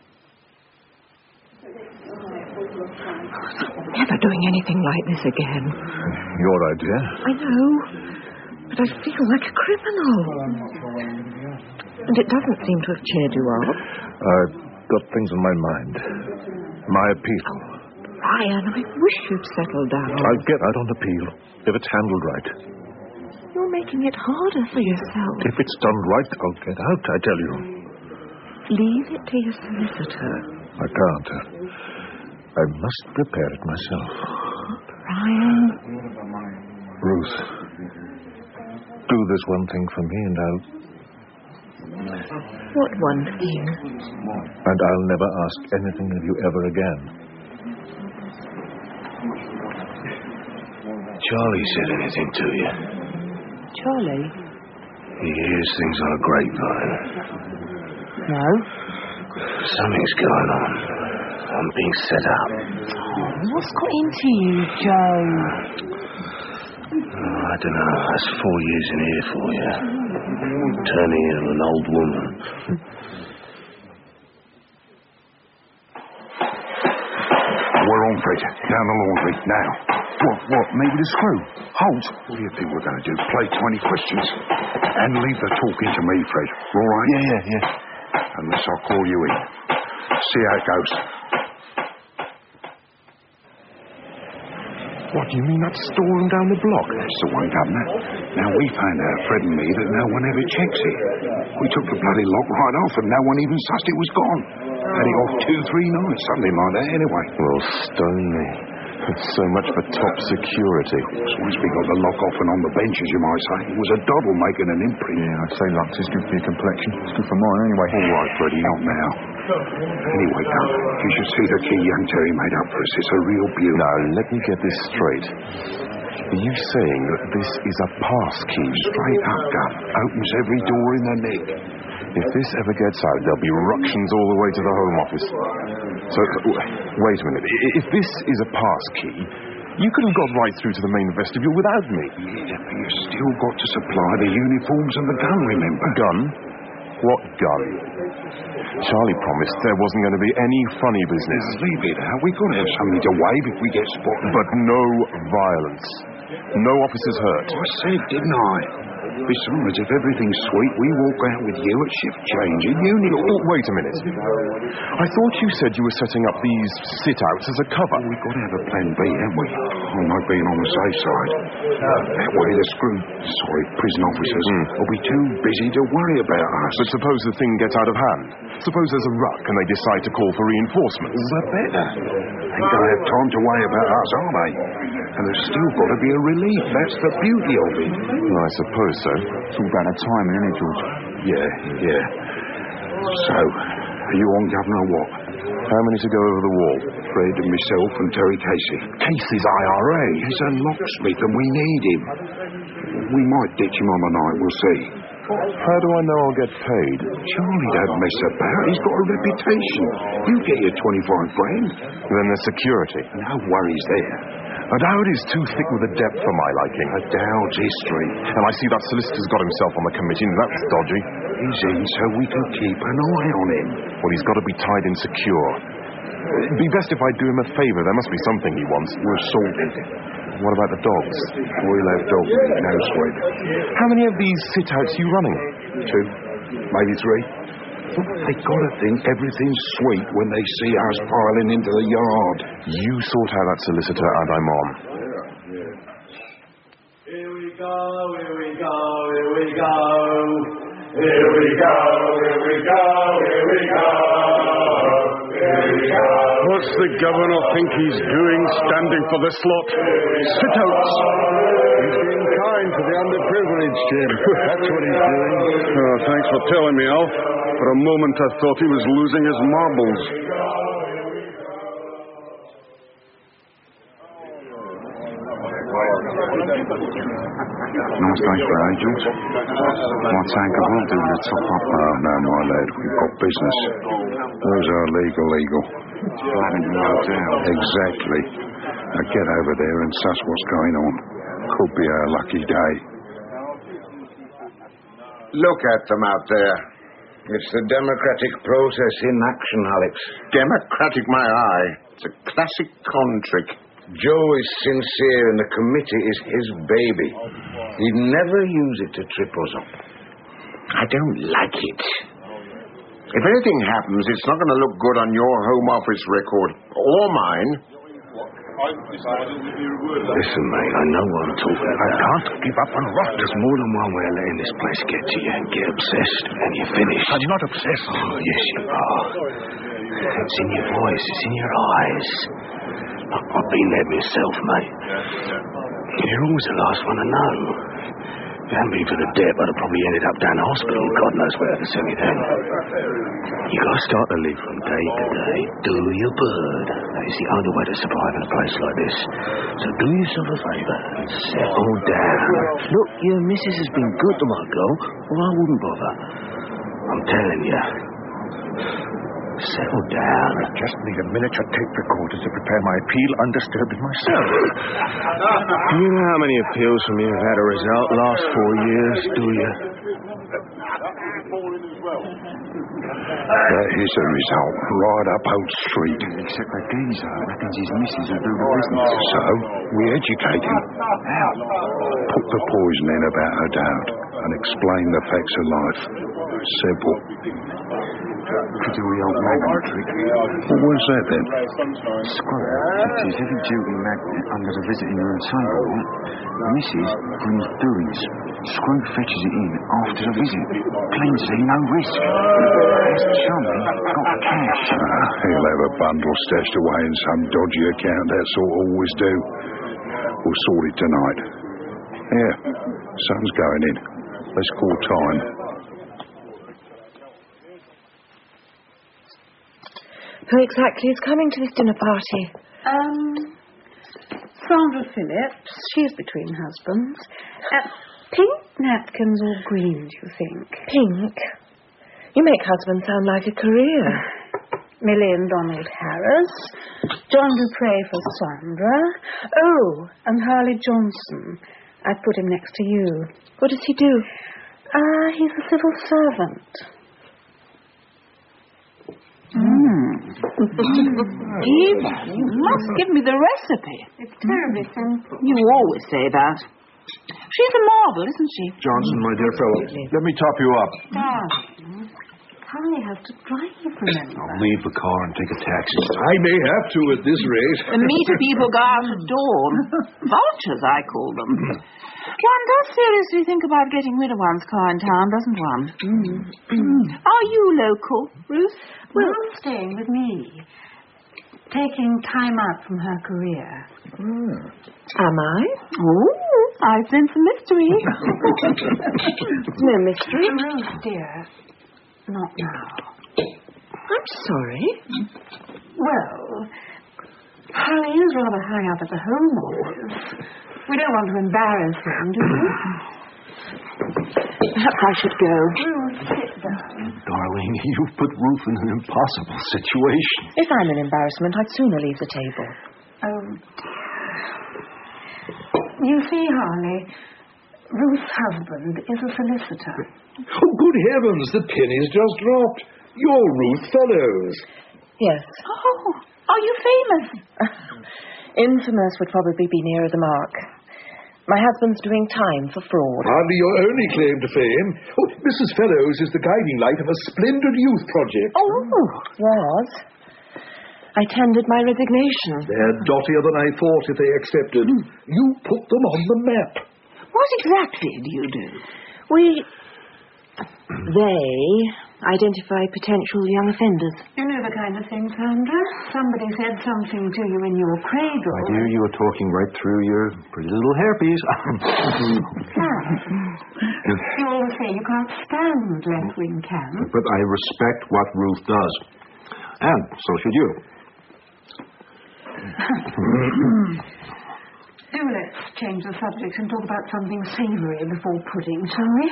Never doing anything like this again. Your idea? I know, but I feel like a criminal. And it doesn't seem to have cheered you up. I've got things on my mind. My appeal. Brian, I wish you'd settle down. I'll get out on appeal, if it's handled right. You're making it harder for yourself. If it's done right, I'll get out, I tell you. Leave it to your solicitor. I can't. I must prepare it myself. Brian. Ruth, do this one thing for me and I'll... What one thing? And I'll never ask anything of you ever again. Charlie said anything to you? Charlie? He hears things on a grapevine. No. Something's going on. I'm being set up. Oh, what's got into you, Joe? Oh, I don't know. That's four years in here for you. Turning into an old woman. We're on, Fred. Down the laundry. Now. What? What? Maybe the screw? Halt. What do you think we're going to do? Play twenty questions? And leave the talking to me, Fred. All right? Yeah, yeah, yeah. Unless I call you in. See how it goes. What do you mean that storeroom down the block? That's the one, Governor. Now, we found out, Fred and me, that no one ever checks it. We took the bloody lock right off and no one even sussed it was gone. Had it off two, three nights, something like that, anyway. Well, stone me. It's so much for top security. So once we got the lock off and on the bench, as you might say, it was a doddle making an imprint. Yeah, I'd say Lux is good for your complexion. It's good for mine, anyway. All right, Freddie, not now. Anyway, Governor, you should see the key young Terry made up for us. It's a real beauty. Now, let me get this straight. Are you saying that this is a pass key? Straight up, Gov. Opens every door in the neck. If this ever gets out, there'll be ructions all the way to the Home Office. So, wait a minute. If this is a pass key, you could have got right through to the main vestibule without me. Yeah, but you've still got to supply the uniforms and the gun, remember? Gun? What gun? Charlie promised there wasn't going to be any funny business. Now, leave it out. We've got to have something to wave if we get spotted. But no violence. No officers hurt. I said, didn't I? Besides, if everything's sweet, we walk out with you at shift change in uniform. Oh, wait a minute. I thought you said you were setting up these sit-outs as a cover. Well, we've got to have a plan B, haven't we? I like being on the safe side. That way the screw, sorry, prison officers mm. will be too busy to worry about us. But suppose the thing gets out of hand. Suppose there's a ruck and they decide to call for reinforcements. All the better. They ain't going to have time to worry about us, are they? And there's still got to be a relief. That's the beauty of it. Well, I suppose so. It's all about the timing, isn't it, George? Yeah, yeah. So, are you on, Governor, or what? How many to go over the wall? Fred and myself and Terry Casey. Casey's I R A. He's a locksmith and we need him. We might ditch him on the night, we'll see. How do I know I'll get paid? Charlie don't mess about. He's got a reputation. You get your twenty-five grand. Then there's security. No worries there. A Dowd is too thick with a depth for my liking. A Dowd's history. And I see that solicitor's got himself on the committee, and that's dodgy. He's in so we can keep an eye on him. Well, he's got to be tied in secure. It'd be best if I do him a favour. There must be something he wants. We're sorted. What about the dogs? We'll have dogs. No sweat. How many of these sit-outs are you running? Two. Maybe three. They gotta think everything's sweet when they see us piling into the yard. You sort out that solicitor and I'm on. Here we go, here we go, here we go. Here we go, here we go, here we go. Here we go. What's the governor think he's doing standing for this lot? Sit-outs. He's being kind to the underprivileged, Jim. That's what he's doing. Oh, thanks for telling me, Alf. For a moment I thought he was losing his marbles. Nice day for Angels. My tanker will do the top up. Oh, no, my lad. We've got business. Where's our legal eagle? Flatting the hotel. Exactly. Now get over there and suss what's going on. Could be our lucky day. Look at them out there. It's the democratic process in action, Alex. Democratic, my eye. It's a classic con trick. Joe is sincere and the committee is his baby. He'd never use it to trip us up. I don't like it. If anything happens, it's not going to look good on your Home Office record. Or mine. Listen, mate, I know what I'm talking about. I can't give up on rock. There's more than one way of letting this place get to you and get obsessed, and you're finished. I'm not obsessed. Oh, yes, you are. It's in your voice, it's in your eyes. I've been there myself, mate. You're always the last one to know. If it hadn't been for the debt, I'd have probably ended up down the hospital and God knows where to send me then. You got to start to live from day to day. Do your bird. That is the only way to survive in a place like this. So do yourself a favour and settle down. Look, your missus has been good to my girl, or I wouldn't bother. I'm telling you. Settle down. I just need a miniature tape recorder to prepare my appeal undisturbed in my cell. Do you know how many appeals from me have had a result last four years, do you? That is a result. Right up Old Street. Except that geezer reckons his missus will do the business. So, we educate him. How? Put the poison in about her doubt and explain the facts of life. Simple. Could do the old magnet trick. Well, what's that then? Screw fixes every duty magnet under the visiting room table, right? The missus brings doings. Screw fetches it in after the visit. Clean see, no risk. This chummy got cash. Ah, he'll have a bundle stashed away in some dodgy account. That sort of always do. We'll sort it tonight. Yeah, sun's going in. Let's call time. Who exactly is coming to this dinner party? Um, Sandra Phillips. She's between husbands. Uh, pink napkins or green, do you think? Pink? You make husband sound like a career. Millie and Donald Harris. John Dupre for Sandra. Oh, and Harley Johnson. I put him next to you. What does he do? Ah, uh, he's a civil servant. Mm. Eva, you must give me the recipe. It's terribly simple. You always say that. She's a marvel, isn't she? Johnson, my dear fellow, let me top you up. Darling, Harley has to drive, remember. I'll leave the car and take a taxi. I may have to at this rate. The meter people go out at dawn. Vultures, I call them. One does seriously think about getting rid of one's car in town, doesn't one? Mm. Mm. Are you local, Ruth? Well, I'm staying with me. Taking time out from her career. Mm. Am I? Oh, I sense a mystery. No mystery. Ruth, dear, not now. I'm sorry. Well, Harry is rather high up at the Home Office. We don't want to embarrass him, do we? Perhaps I should go. Ruth, sit down. Darling, you've put Ruth in an impossible situation. If I'm an embarrassment, I'd sooner leave the table. Oh, dear. You see, Harley, Ruth's husband is a solicitor. Oh, good heavens, the penny's just dropped. You're Ruth Fellows. Yes. Oh, are you famous? Infamous would probably be nearer the mark. My husband's doing time for fraud. Hardly your only claim to fame. Oh, Missus Fellows is the guiding light of a splendid youth project. Oh, was. I tendered my resignation. They're dottier than I thought if they accepted. You put them on the map. What exactly do you do? We... They identify potential young offenders. You know the kind of thing, Sandra. Somebody said something to you in your cradle. My dear, you are talking right through your pretty little hairpiece. You always say you can't stand left-wing camp. But I respect what Ruth does. And so should you. Do let's change the subject and talk about something savoury before pudding, shall we?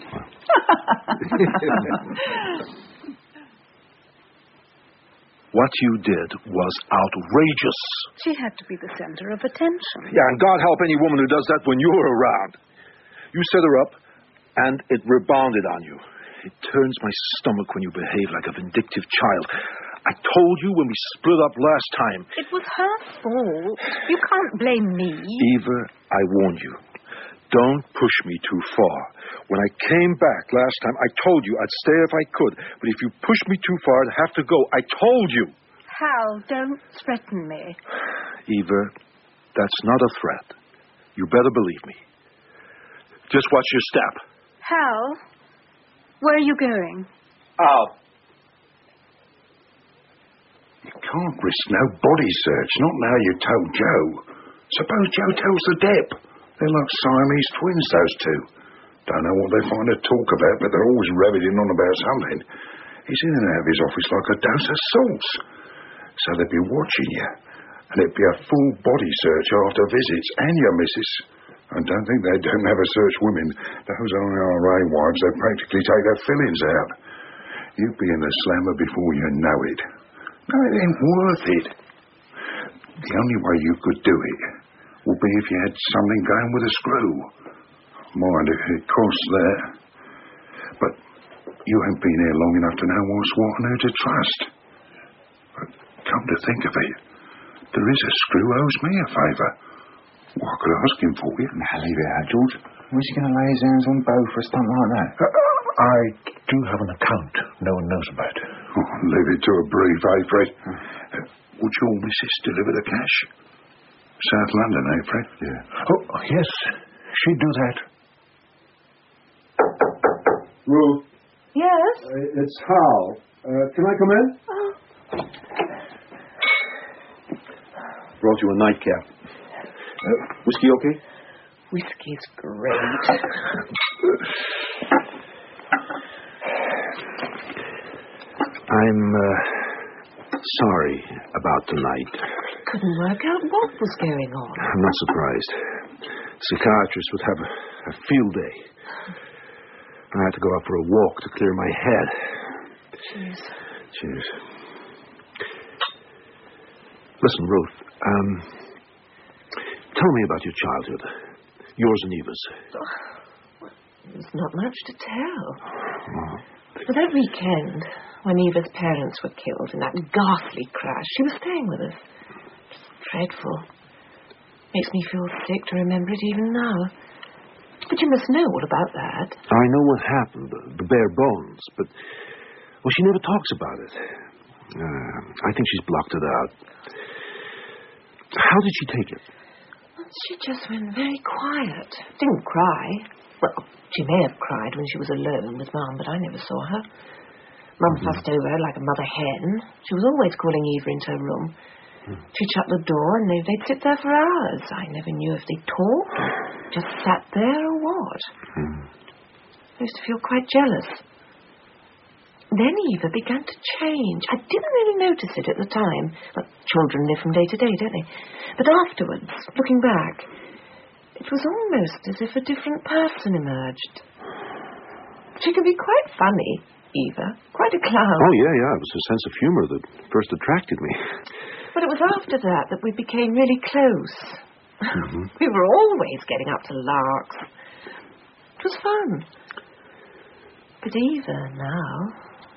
What you did was outrageous. She had to be the centre of attention. Yeah, and God help any woman who does that when you're around. You set her up, and it rebounded on you. It turns my stomach when you behave like a vindictive child. I told you when we split up last time. It was her fault. You can't blame me. Eva, I warned you. Don't push me too far. When I came back last time, I told you I'd stay if I could. But if you push me too far, I'd have to go. I told you. Hal, don't threaten me. Eva, that's not a threat. You better believe me. Just watch your step. Hal, where are you going? Out. You can't risk no body search, not now you told Joe. Suppose Joe tells the Dep. They're like Siamese twins, those two. Don't know what they find to talk about, but they're always rabbiting on about something. He's in and out of his office like a dose of sauce. So they'd be watching you, and it'd be a full body search after visits, and your missus. I don't think they don't have a search women. Those I R A wives, they practically take their fillings out. You'd be in the slammer before you know it. No, it ain't worth it. The only way you could do it would be if you had something going with a screw. Mind if it costs that. But you ain't been here long enough to know what's what and who to trust. But come to think of it, there is a screw who owes me a favour. Well, I could ask him for you. Now, leave it out, George. Where's he going to lay his hands on Bo for a stunt like that? Uh, I do have an account no one knows about. Oh, leave it to a brief, eh, Fred? Uh, would your missus deliver the cash? South London, eh, Fred? Yeah. Oh, yes. She'd do that. Ruth? Yes? Uh, it's Hal. Uh, can I come in? Oh. Brought you a nightcap. Uh, whiskey okay? Whiskey's great. I'm uh, sorry about tonight. Couldn't work out what was going on. I'm not surprised. Psychiatrist would have a, a field day. I had to go out for a walk to clear my head. Cheers. Cheers. Listen, Ruth, um, tell me about your childhood. Yours and Eva's. There's not much to tell. But that weekend, when Eva's parents were killed in that ghastly crash, she was staying with us. It's dreadful. Makes me feel sick to remember it even now. But you must know all about that. I know what happened, the, the bare bones, but... Well, she never talks about it. Uh, I think she's blocked it out. How did she take it? She just went very quiet. Didn't cry. Well, she may have cried when she was alone with Mum, but I never saw her. Mum mm-hmm. fussed over her like a mother hen. She was always calling Eva into her room. Mm. She'd shut the door and they'd sit there for hours. I never knew if they talked or just sat there or what. Mm. I used to feel quite jealous. Then Eva began to change. I didn't really notice it at the time. Well, children live from day to day, don't they? But afterwards, looking back, it was almost as if a different person emerged. She can be quite funny, Eva. Quite a clown. Oh, yeah, yeah. It was her sense of humor that first attracted me. But it was after that that we became really close. Mm-hmm. We were always getting up to larks. It was fun. But Eva now...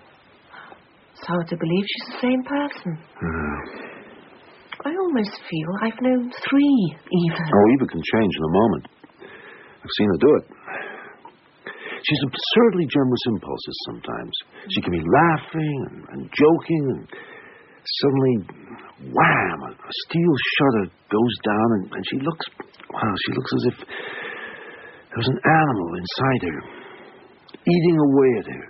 It's hard to believe she's the same person. Uh, I almost feel I've known three Eva. Oh, Eva can change in a moment. I've seen her do it. She's absurdly generous impulses sometimes. She can be laughing and, and joking, and suddenly, wham, a, a steel shutter goes down, and, and she looks, wow, she looks as if there was an animal inside her, eating away at her.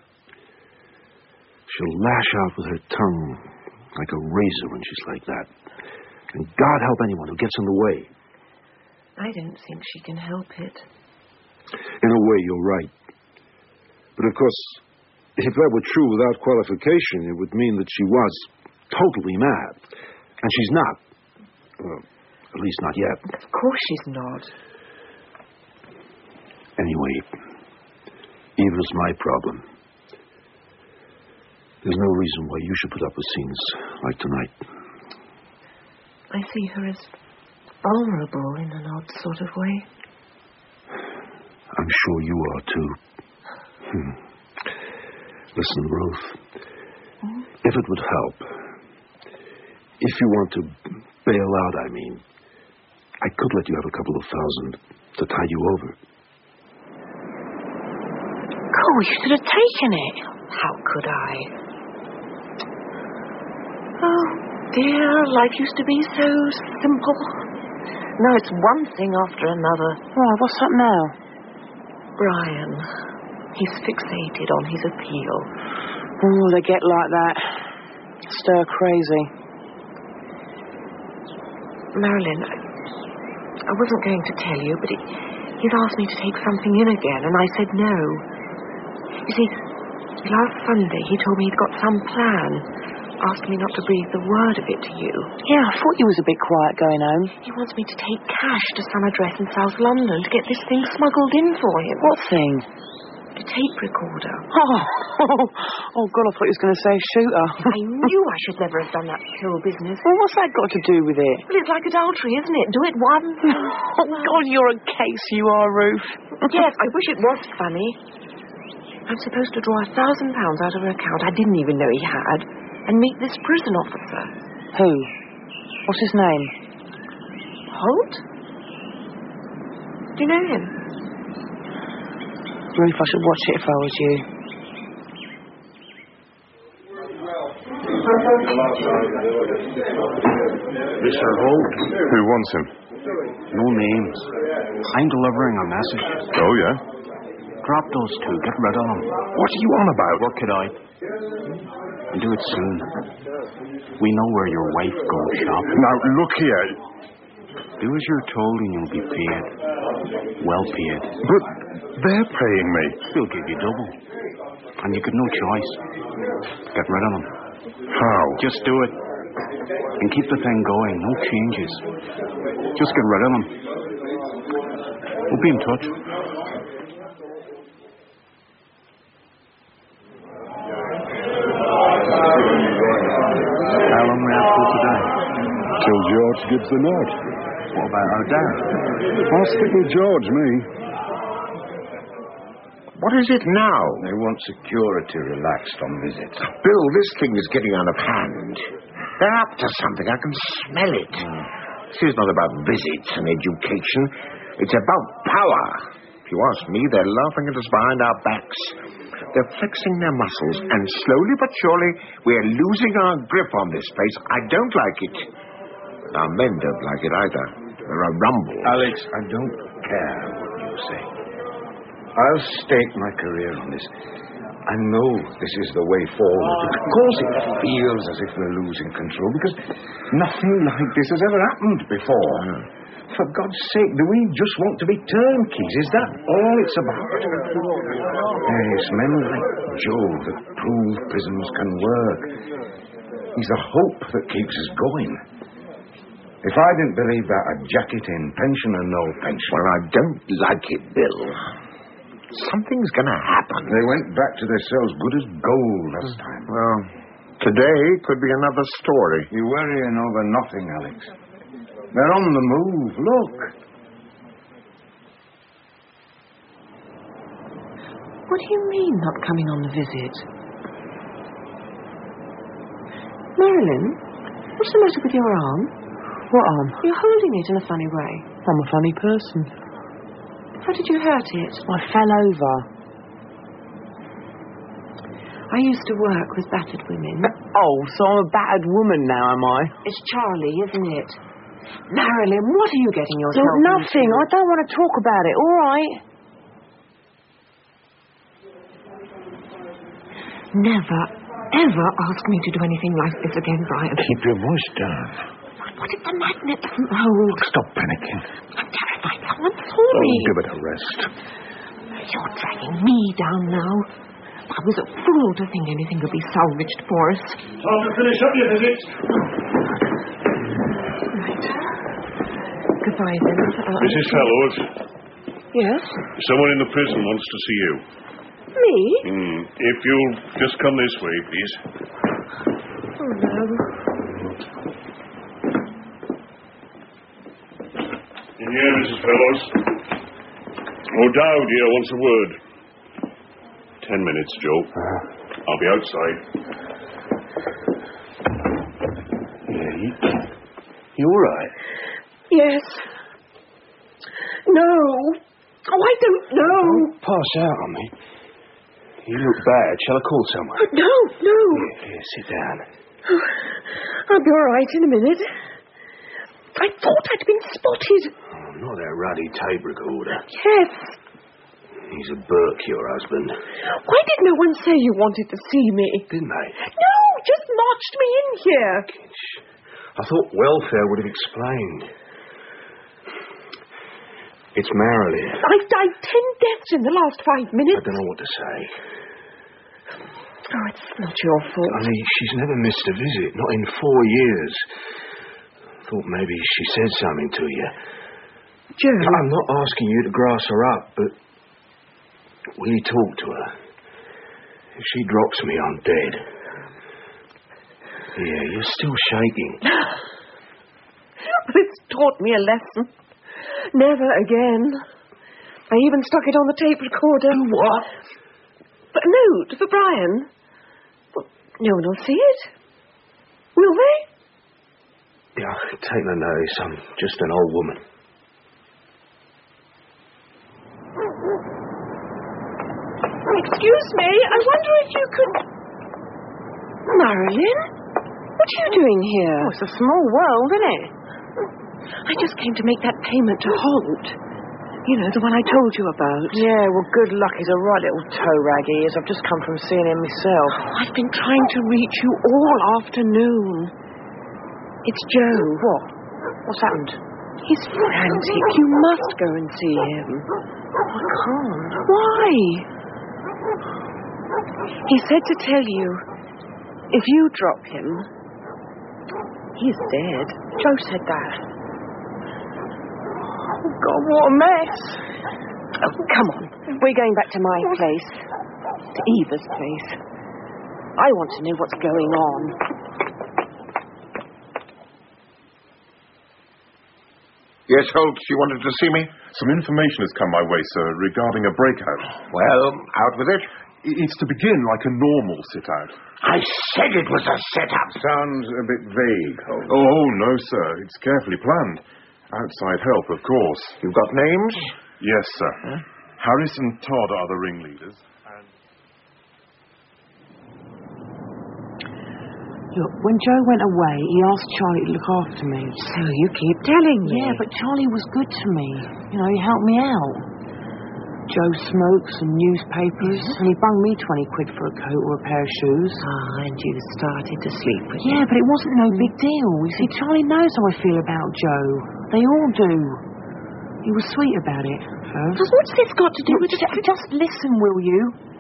She'll lash out with her tongue like a razor when she's like that. And God help anyone who gets in the way. I don't think she can help it. In a way, you're right. But of course, if that were true without qualification, it would mean that she was totally mad. And she's not. Well, at least not yet. Of course she's not. Anyway, Eva's my problem. There's no reason why you should put up with scenes like tonight. I see her as vulnerable in an odd sort of way. I'm sure you are, too. Hmm. Listen, Ruth, hmm? if it would help, if you want to bail out, I mean, I could let you have a couple of thousand to tide you over. Oh, you should have taken it. How could I? Oh, dear, life used to be so simple. Now it's one thing after another. Oh, what's up now? Brian. He's fixated on his appeal. Oh, they get like that. Stir crazy. Marilyn, I, I wasn't going to tell you, but he, he's asked me to take something in again, and I said no. You see, last Sunday he told me he'd got some plan. Asked me not to breathe the word of it to you. Yeah, I thought you was a bit quiet going home. He wants me to take cash to some address in South London to get this thing smuggled in for him. What thing? The tape recorder. Oh, oh, oh God, I thought he was going to say shooter. I knew I should never have done that pill business. Well, what's that got to do with it? Well, it's like adultery, isn't it? Do it once. Oh, God, you're a case, you are, Ruth. Yes, I wish it was funny. I'm supposed to draw a thousand pounds out of her account I didn't even know he had. And meet this prison officer. Who? What's his name? Holt? Do you know him? Ruth, I should watch it if I was you. Mister Holt? Who wants him? No names. I'm delivering a message. Oh, yeah? Drop those two. Get rid of them. What are you on about? Work it out. And do it soon. We know where your wife goes shopping. Now, look here. Do as you're told and you'll be paid. Well paid. But they're paying me. They'll give you double. And you got no choice. Get rid of them. How? Just do it. And keep the thing going. No changes. Just get rid of them. We'll be in touch. How long we have to today? Till George gives the nod. What about our dad? I'll stick with George, me. What is it now? They want security relaxed on visits. Bill, this thing is getting out of hand. They're up to something. I can smell it. Mm. This is not about visits and education. It's about power. If you ask me, they're laughing at us behind our backs. They're flexing their muscles, and slowly but surely, we're losing our grip on this place. I don't like it. Our men don't like it either. There are rumbles. Alex, I don't care what you say. I'll stake my career on this. I know this is the way forward. Of course it feels as if we're losing control, because nothing like this has ever happened before. Mm. For God's sake, do we just want to be turnkeys? Is that all it's about? Yes, men like Joe that prove prisons can work. He's the hope that keeps us going. If I didn't believe that, I'd jack it in, pension or no pension. Well, I don't like it, Bill. Something's going to happen. They went back to their cells good as gold last time. Well, today could be another story. You're worrying over nothing, Alex. They're on the move. Look. What do you mean, not coming on the visit? Marilyn, what's the matter with your arm? What arm? You're holding it in a funny way. I'm a funny person. How did you hurt it? I fell over. I used to work with battered women. Oh, so I'm a battered woman now, am I? It's Charlie, isn't it? Marilyn, what are you getting yourself Look, nothing. into? I don't want to talk about it, all right? Never, ever ask me to do anything like this again, Brian. Keep your voice down. What if the magnet doesn't hold? Stop panicking. I'm terrified. Someone saw me. Oh, give it a rest. You're dragging me down now. I was a fool to think anything could be salvaged for us. Time to finish up your visit. Right. Goodbye, then. Uh, Missus Fellows. Yes? Someone in the prison wants to see you. Me? Mm. If you'll just come this way, please. Oh, no. In here, Missus Fellows. O'Dowd here wants a word. Ten minutes, Joe. Uh, I'll be outside. Yeah, you, you all right? Yes. No. Oh, I don't know. Don't pass out on me. You look bad. Shall I call someone? No, no. Here, here, sit down. Oh, I'll be all right in a minute. I thought I'd been spotted. Oh, not that ruddy tape recorder. Yes. He's a Burke, your husband. Why did no one say you wanted to see me? Didn't they? No, just marched me in here. I thought welfare would have explained. It's Marilyn. I've died ten deaths in the last five minutes. I don't know what to say. Oh, it's not your fault. I mean, she's never missed a visit, not in four years. Thought maybe she said something to you. Joe. I'm not asking you to grass her up, but will you talk to her? If she drops me, I'm dead. Yeah, you're still shaking. But it's taught me a lesson. Never again. I even stuck it on the tape recorder. What? A note for Brian. Well, no one will see it. Will they? Yeah, take no notice. I'm just an old woman. Excuse me, I wonder if you could... Marilyn? What are you doing here? Oh, it's a small world, isn't it? I just came to make that payment to Holt. You know, the one I told you about. Yeah, well, good luck. He's a right little toe rag, he is. I've just come from seeing him myself. Oh, I've been trying to reach you all afternoon. It's Joe. What? What's happened? He's frantic. You must go and see him. I can't. Why? He said to tell you, if you drop him, he's dead. Joe said that. Oh, God, what a mess. Oh, come on. We're going back to my place. To Eva's place. I want to know what's going on. Yes, Holtz, you wanted to see me? Some information has come my way, sir, regarding a breakout. Well, out with it. It's to begin like a normal sit-out. I said it was a set-up. Sounds a bit vague, Holtz. Oh, no, sir. It's carefully planned. Outside help, of course. You've got names? Yes, sir. Huh? Harris and Todd are the ringleaders. And... Look, when Joe went away, he asked Charlie to look after me. So you keep telling me. Yeah, but Charlie was good to me. You know, he helped me out. Joe smoked some newspapers, mm-hmm. and he bunged me twenty quid for a coat or a pair of shoes. Ah, and you started to sleep with him. Yeah, but it wasn't no big deal. You see, Charlie knows how I feel about Joe. They all do. He was sweet about it first. But what's this got to do with... Just, just listen, will you?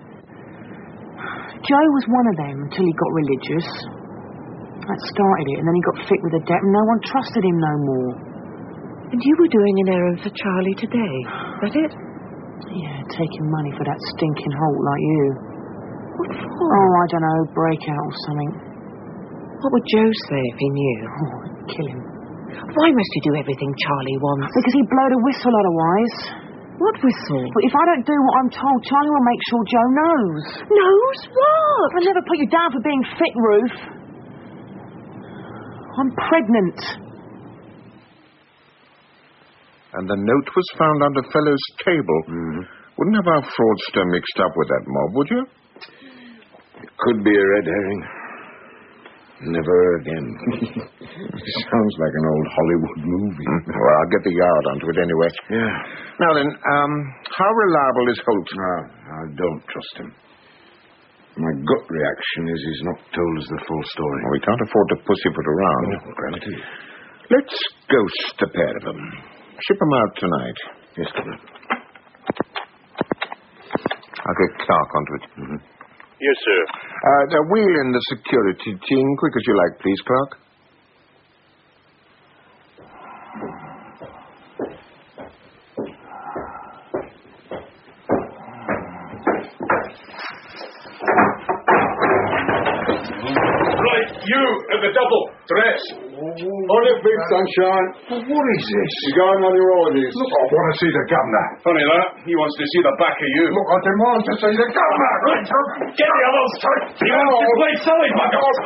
Joe was one of them until he got religious. That started it, and then he got fit with a debt, and no one trusted him no more. And you were doing an errand for Charlie today, that it? Yeah, taking money for that stinking Holt like you. What for? Oh, I don't know, breakout or something. What would Joe say if he knew? Oh, I'd kill him. Why must you do everything Charlie wants? Because he'd blow the whistle otherwise. What whistle? Well, if I don't do what I'm told, Charlie will make sure Joe knows. Knows what? I'll never put you down for being fit, Ruth. I'm pregnant. And the note was found under Fellow's table. Mm-hmm. Wouldn't have our fraudster mixed up with that mob, would you? It could be a red herring. Never again. Sounds like an old Hollywood movie. Mm, well, I'll get the yard onto it anyway. Yeah. Now then, um, how reliable is Holt? No, I don't trust him. My gut reaction is he's not told us the full story. Well, we can't afford to pussyfoot around. No, granted. Let's ghost a pair of them. Ship them out tonight. Yes, Captain. I'll get Clark onto it. Mm-hmm. Yes, sir. Uh, now, wheel in the security team, quick as you like, please, Clark. Right, you at the double. Dress. On it, big sunshine. Well, what is this? You're going on your holidays. Look, I want to see the governor. Funny that. He wants to see the back of you. Look, I demand to see the governor. Get the others tight. He wants to play silly buggers.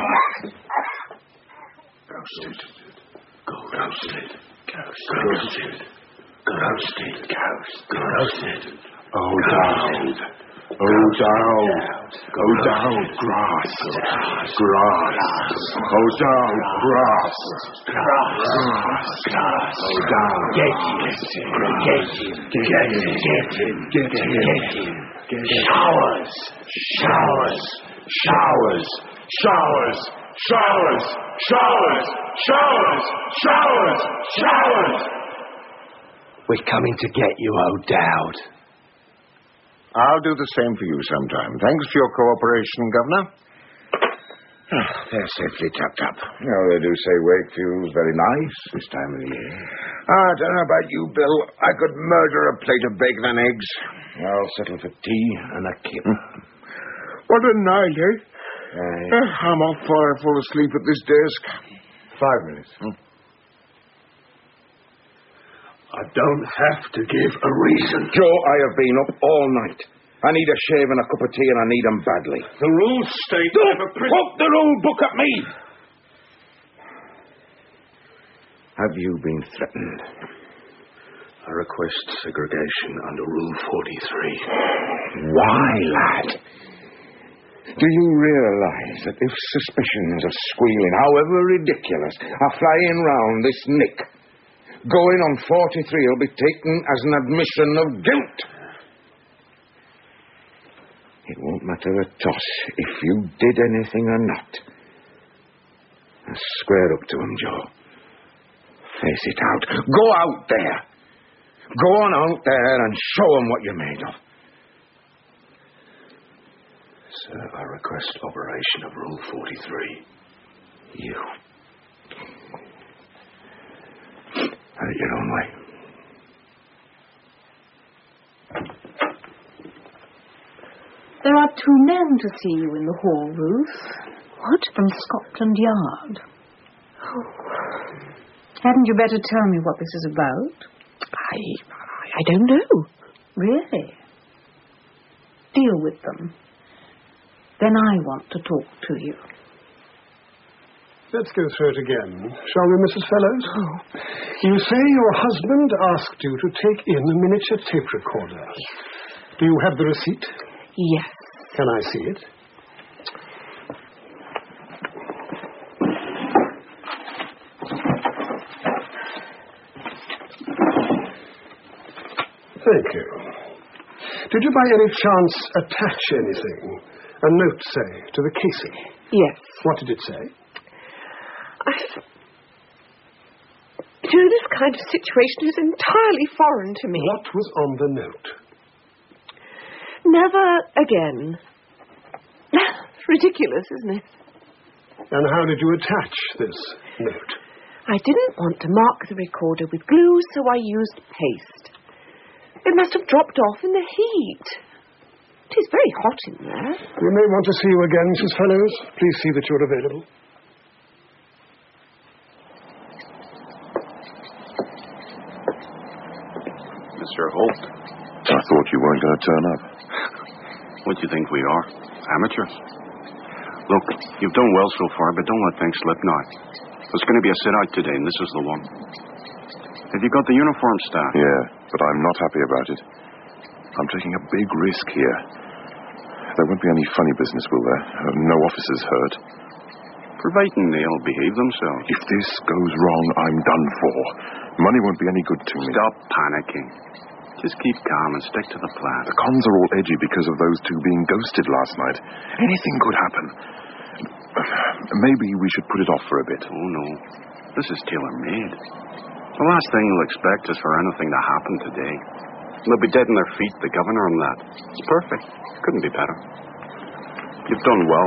Ghosted. Ghosted. Ghosted. Ghosted. Ghosted. Oh, down. Oh, down. Go down. Grass. Grass. Go down. Grass. Grass. Grass. Go down. Get him. Get him. Get him. Get him. Get him. Get him. Showers. Showers. Showers. Showers. Showers. Showers. Showers. Showers. Showers. We're coming to get you, O'Dowd. I'll do the same for you sometime. Thanks for your cooperation, Governor. Oh, they're safely tucked up. No, they do say Wakefield's very nice this time of the year. I don't know about you, Bill. I could murder a plate of bacon and eggs. I'll settle for tea and a kip. What a night, eh? Aye. Uh, I'm off for I fall asleep at this desk. Five minutes. Hmm. I don't have to give a reason. Joe, I have been up all night. I need a shave and a cup of tea, and I need them badly. The rules state... Don't quote the rule book at me! Have you been threatened? I request segregation under Rule forty-three. Why, lad? Do you realize that if suspicions of squealing, however ridiculous, are flying round this nick, going on forty-three will be taken as an admission of guilt? It won't matter a toss if you did anything or not. Now square up to him, Joe. Face it out. Go out there. Go on out there and show him what you're made of. Sir, I request operation of Rule forty-three. You. Have it your own way. There are two men to see you in the hall, Ruth. What? From Scotland Yard. Oh. Hadn't you better tell me what this is about? I... I don't know. Really? Deal with them. Then I want to talk to you. Let's go through it again, shall we, Missus Fellows? Oh. You say your husband asked you to take in a miniature tape recorder. Do you have the receipt? Yes. Can I see it? Thank you. Did you by any chance attach anything? A note, say, to the casing? Yes. What did it say? I... You know, this kind of situation is entirely foreign to me. What was on the note? Never again. Ridiculous, isn't it? And how did you attach this note? I didn't want to mark the recorder with glue, so I used paste. It must have dropped off in the heat. It is very hot in there. We may want to see you again, Missus Fellows. Please see that you're available. Mister Holt. I thought you weren't going to turn up. What do you think we are? Amateurs? Look, you've done well so far, but don't let things slip now. There's going to be a sit-out today, and this is the one. Have you got the uniform staff? Yeah, but I'm not happy about it. I'm taking a big risk here. There won't be any funny business, will there? Uh, no officers hurt. Providing they'll behave themselves. If this goes wrong, I'm done for. Money won't be any good to me. Stop panicking. Just keep calm and stick to the plan. The cons are all edgy because of those two being ghosted last night. Anything could happen. Maybe we should put it off for a bit. Oh, no. This is tailor-made. The last thing you'll expect is for anything to happen today. They'll be dead on their feet, the governor and that. It's perfect. Couldn't be better. You've done well.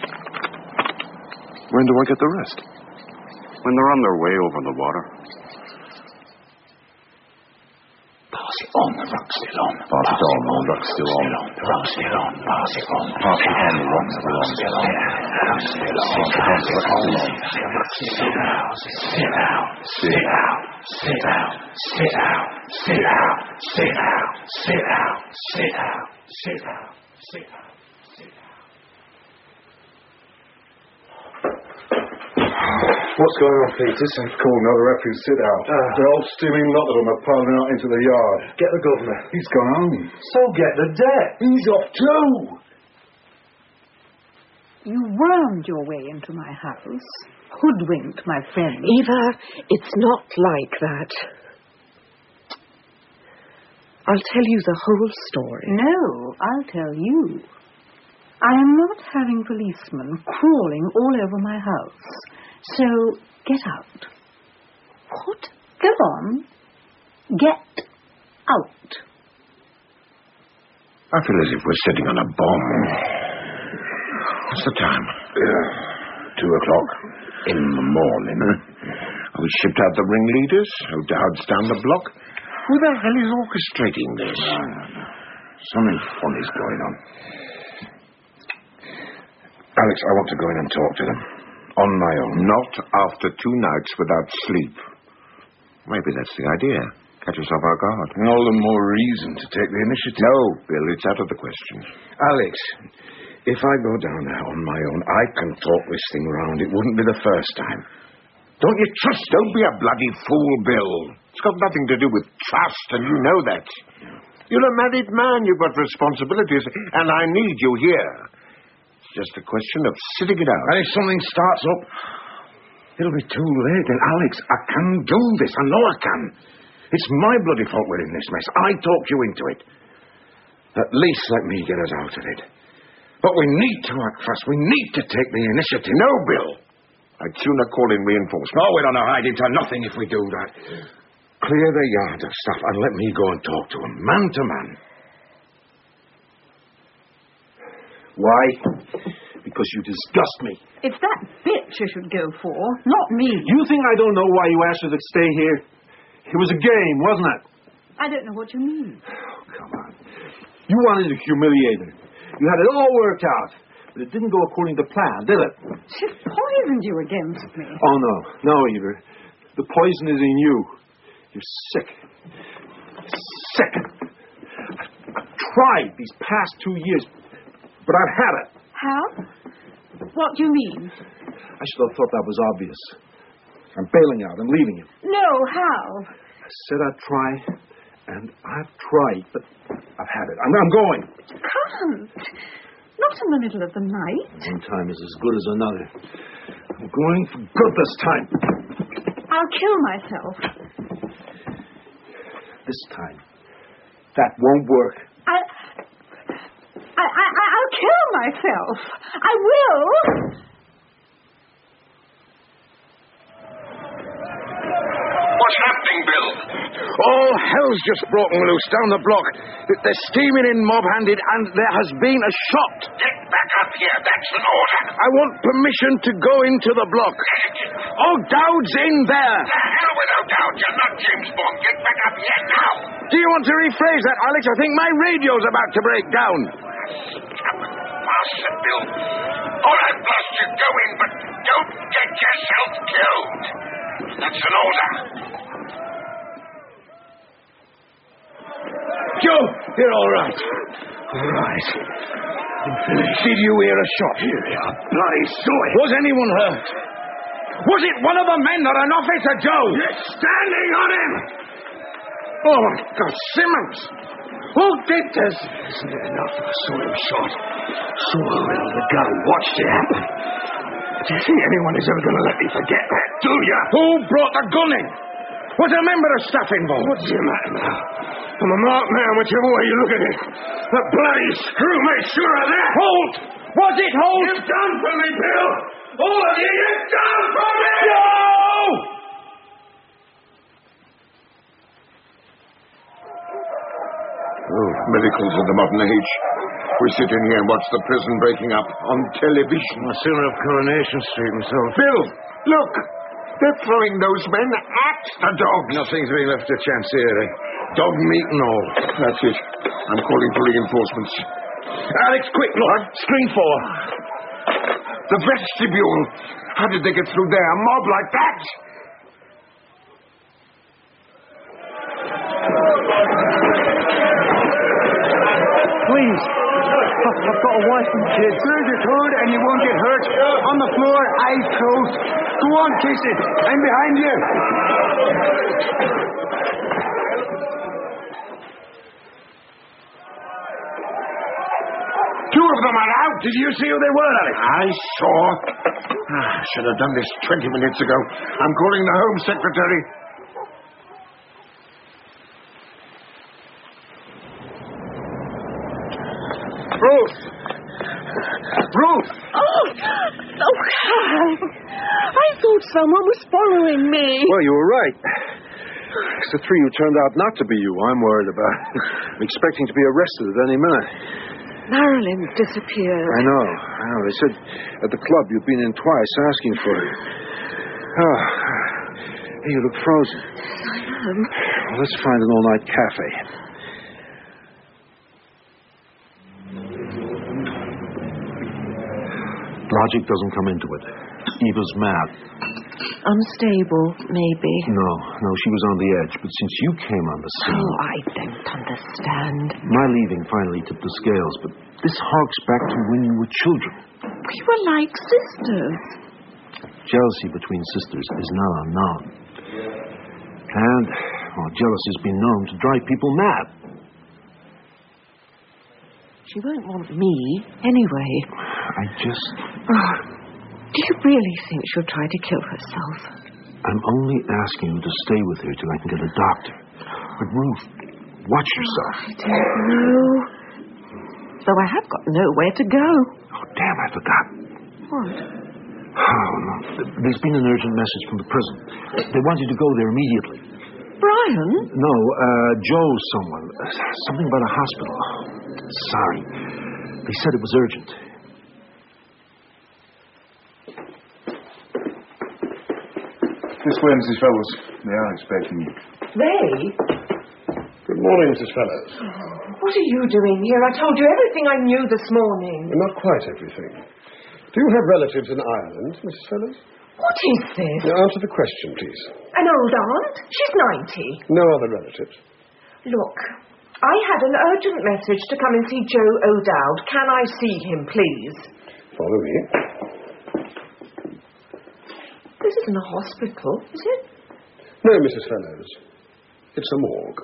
When do I get the rest? When they're on their way over the water. Pass it on, the rock's still on. Pass it on, the rock's still on. The rock's still on. Pass it on. Pass it on, the rock's still on. Pass it on. Sit out. Sit out. Sit out. Sit out. Sit out. Sit out. Sit out. Sit out. Sit out. Sit out. Sit out. What's going on, Peters? I've called another refuge sit out. Uh, the old steaming lot of them are piling out into the yard. Get the governor. He's gone home. So get the debt. He's off too. You wormed your way into my house, hoodwinked my friend. Eva, it's not like that. I'll tell you the whole story. No, I'll tell you. I am not having policemen crawling all over my house. So, get out. What? Go on. Get out. I feel as if we're sitting on a bomb. What's the time? Uh, two o'clock. In the morning. Huh? We shipped out the ringleaders. O'Dowd's down the block. Who the hell is orchestrating this? Something funny's going on. Alex, I want to go in and talk to them. On my own. Not after two nights without sleep. Maybe that's the idea. Catch us off our guard. And all the more reason to take the initiative. No, Bill, it's out of the question. Alex, if I go down there on my own, I can talk this thing round. It wouldn't be the first time. Don't you trust? Don't be a bloody fool, Bill. It's got nothing to do with trust, and you know that. You're a married man. You've got responsibilities, and I need you here. It's just a question of sitting it out. And if something starts up, it'll be too late. And Alex, I can do this. I know I can. It's my bloody fault we're in this mess. I talked you into it. At least let me get us out of it. But we need to act fast. We need to take the initiative. No, Bill. I'd sooner call in reinforcements. No, we're on a hiding to nothing if we do that. Clear the yard of stuff and let me go and talk to him, man to man. Why? Because you disgust me. It's that bitch you should go for, not me. You think I don't know why you asked her to stay here? It was a game, wasn't it? I don't know what you mean. Oh, come on. You wanted to humiliate her. You had it all worked out. But it didn't go according to plan, did it? She poisoned you against me. Oh, no. No, Eva. The poison is in you. You're sick. Sick. I've tried these past two years, but I've had it. How? What do you mean? I should have thought that was obvious. I'm bailing out. I'm leaving you. No, how? I said I'd try, and I've tried, but I've had it. I'm, I'm going. You can't. Not in the middle of the night. One time is as good as another. I'm going for good this time. I'll kill myself. This time, that won't work. I, I, I, I'll kill myself. I will. What's happening, Bill? All hell's just broken loose down the block. They're steaming in mob-handed, and there has been a shot. Get back up here. That's an order. I want permission to go into the block. O'Dowd's in there. The hell with O'Dowd. You're not James Bond. Get back up here now. Do you want to rephrase that, Alex? I think my radio's about to break down. Bastard, Bill. All right, boss, you go in, but don't get yourself killed. That's an order. Joe, you're all right. All right. Did you hear a shot? Here we are. Bloody saw it. Was anyone hurt? Was it one of the men or an officer, Joe? You're standing on him. Oh, my God, Simmons. Who did this? Isn't it enough? I saw him shot. Saw who held the gun. Watched it happen. Do you think anyone is ever going to let me forget that, do you? Who brought the gun in? Was a member of staff involved? What's the matter now? I'm a marked man, whichever way you look at it. The bloody screw made sure of that. Holt! Was it Holt? You've done for me, Bill. All of you, you've done for me! No! Oh, miracles of the modern age. We sit in here and watch the prison breaking up on television. The sinner of Coronation Street himself. Bill, look! They're throwing those men at the dogs. Nothing's being left to chance here, eh? Dog meat and all. That's it. I'm calling for reinforcements. Alex, quick, look. Screen four. The vestibule. How did they get through there? A mob like that? Please. I've got a wife and kids. Clear your hood and you won't get hurt. On the floor, eyes closed. Go on, kiss it. I'm behind you. Two of them are out. Did you see who they were, Alex? I saw. Ah, I should have done this twenty minutes ago. I'm calling the Home Secretary. Ruth! Ruth! Oh, oh, Hal. I thought someone was following me. Well, you were right. It's the three who turned out not to be you I'm worried about. I'm expecting to be arrested at any minute. Marilyn disappeared. I know, I know. They said at the club you'd been in twice asking for you. Oh, hey, you look frozen. Yes, I am. Well, let's find an all-night cafe. Logic doesn't come into it. Eva's mad. Unstable, maybe. No, no, she was on the edge. But since you came on the scene... Oh, I don't understand. My leaving finally tipped the scales, but this harks back to when you were children. We were like sisters. Jealousy between sisters is not unknown. And, well, jealousy has been known to drive people mad. She won't want me, anyway. I just... Oh, do you really think she'll try to kill herself? I'm only asking you to stay with her till I can get a doctor. But, Ruth, watch yourself. I don't know. Though I have got nowhere to go. Oh, damn, I forgot. What? Oh, no. There's been an urgent message from the prison. They want you to go there immediately. Brian? No, uh, Joe someone. Something about a hospital. Sorry. They said it was urgent. This way, Missus Fellows. They are expecting you. They? Good morning, Missus Fellows. What are you doing here? I told you everything I knew this morning. Not quite everything. Do you have relatives in Ireland, Missus Fellows? What is this? Now answer the question, please. An old aunt? She's ninety. No other relatives? Look, I had an urgent message to come and see Joe O'Dowd. Can I see him, please? Follow me. This isn't a hospital, is it? No, Missus Fellows. It's a morgue.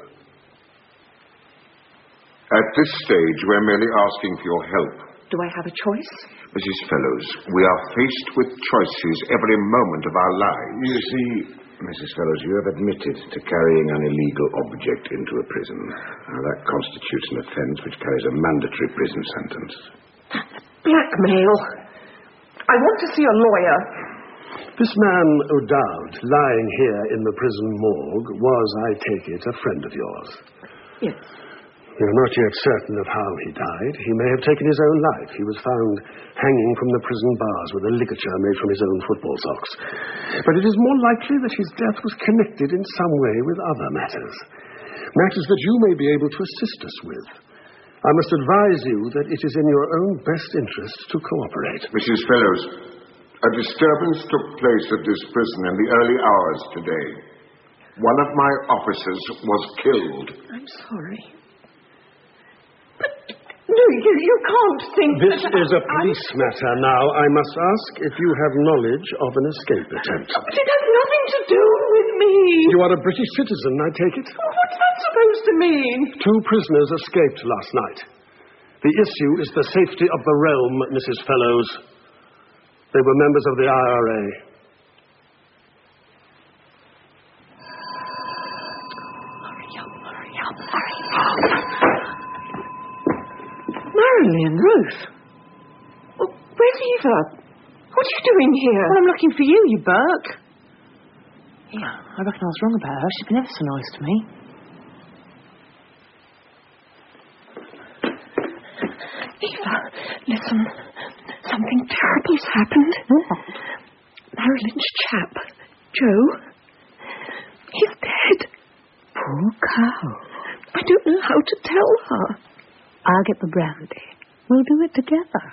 At this stage, we're merely asking for your help. Do I have a choice? Missus Fellows, we are faced with choices every moment of our lives. You see, Missus Fellows, you have admitted to carrying an illegal object into a prison. Now, that constitutes an offence which carries a mandatory prison sentence. Blackmail. I want to see a lawyer. This man, O'Dowd, lying here in the prison morgue, was, I take it, a friend of yours. Yes. We are not yet certain of how he died. He may have taken his own life. He was found hanging from the prison bars with a ligature made from his own football socks. But it is more likely that his death was connected in some way with other matters. Matters that you may be able to assist us with. I must advise you that it is in your own best interest to cooperate. Missus Fellows, a disturbance took place at this prison in the early hours today. One of my officers was killed. I'm sorry. No, you, you can't think This that is a I, police I... matter now. I must ask if you have knowledge of an escape attempt. But it has nothing to do with me. You are a British citizen, I take it? What's that supposed to mean? Two prisoners escaped last night. The issue is the safety of the realm, Missus Fellows. They were members of the I R A. Hurry up, hurry up, hurry up. Marilyn, Ruth. Well, where's Eva? What are you doing here? Well, I'm looking for you, you Burke. Yeah, I reckon I was wrong about her. She's been ever so nice to me. Eva, listen. Something terrible's happened. What? Marilyn's chap, Joe, he's dead. Poor cow. I don't know how to tell her. I'll get the brandy. We'll do it together.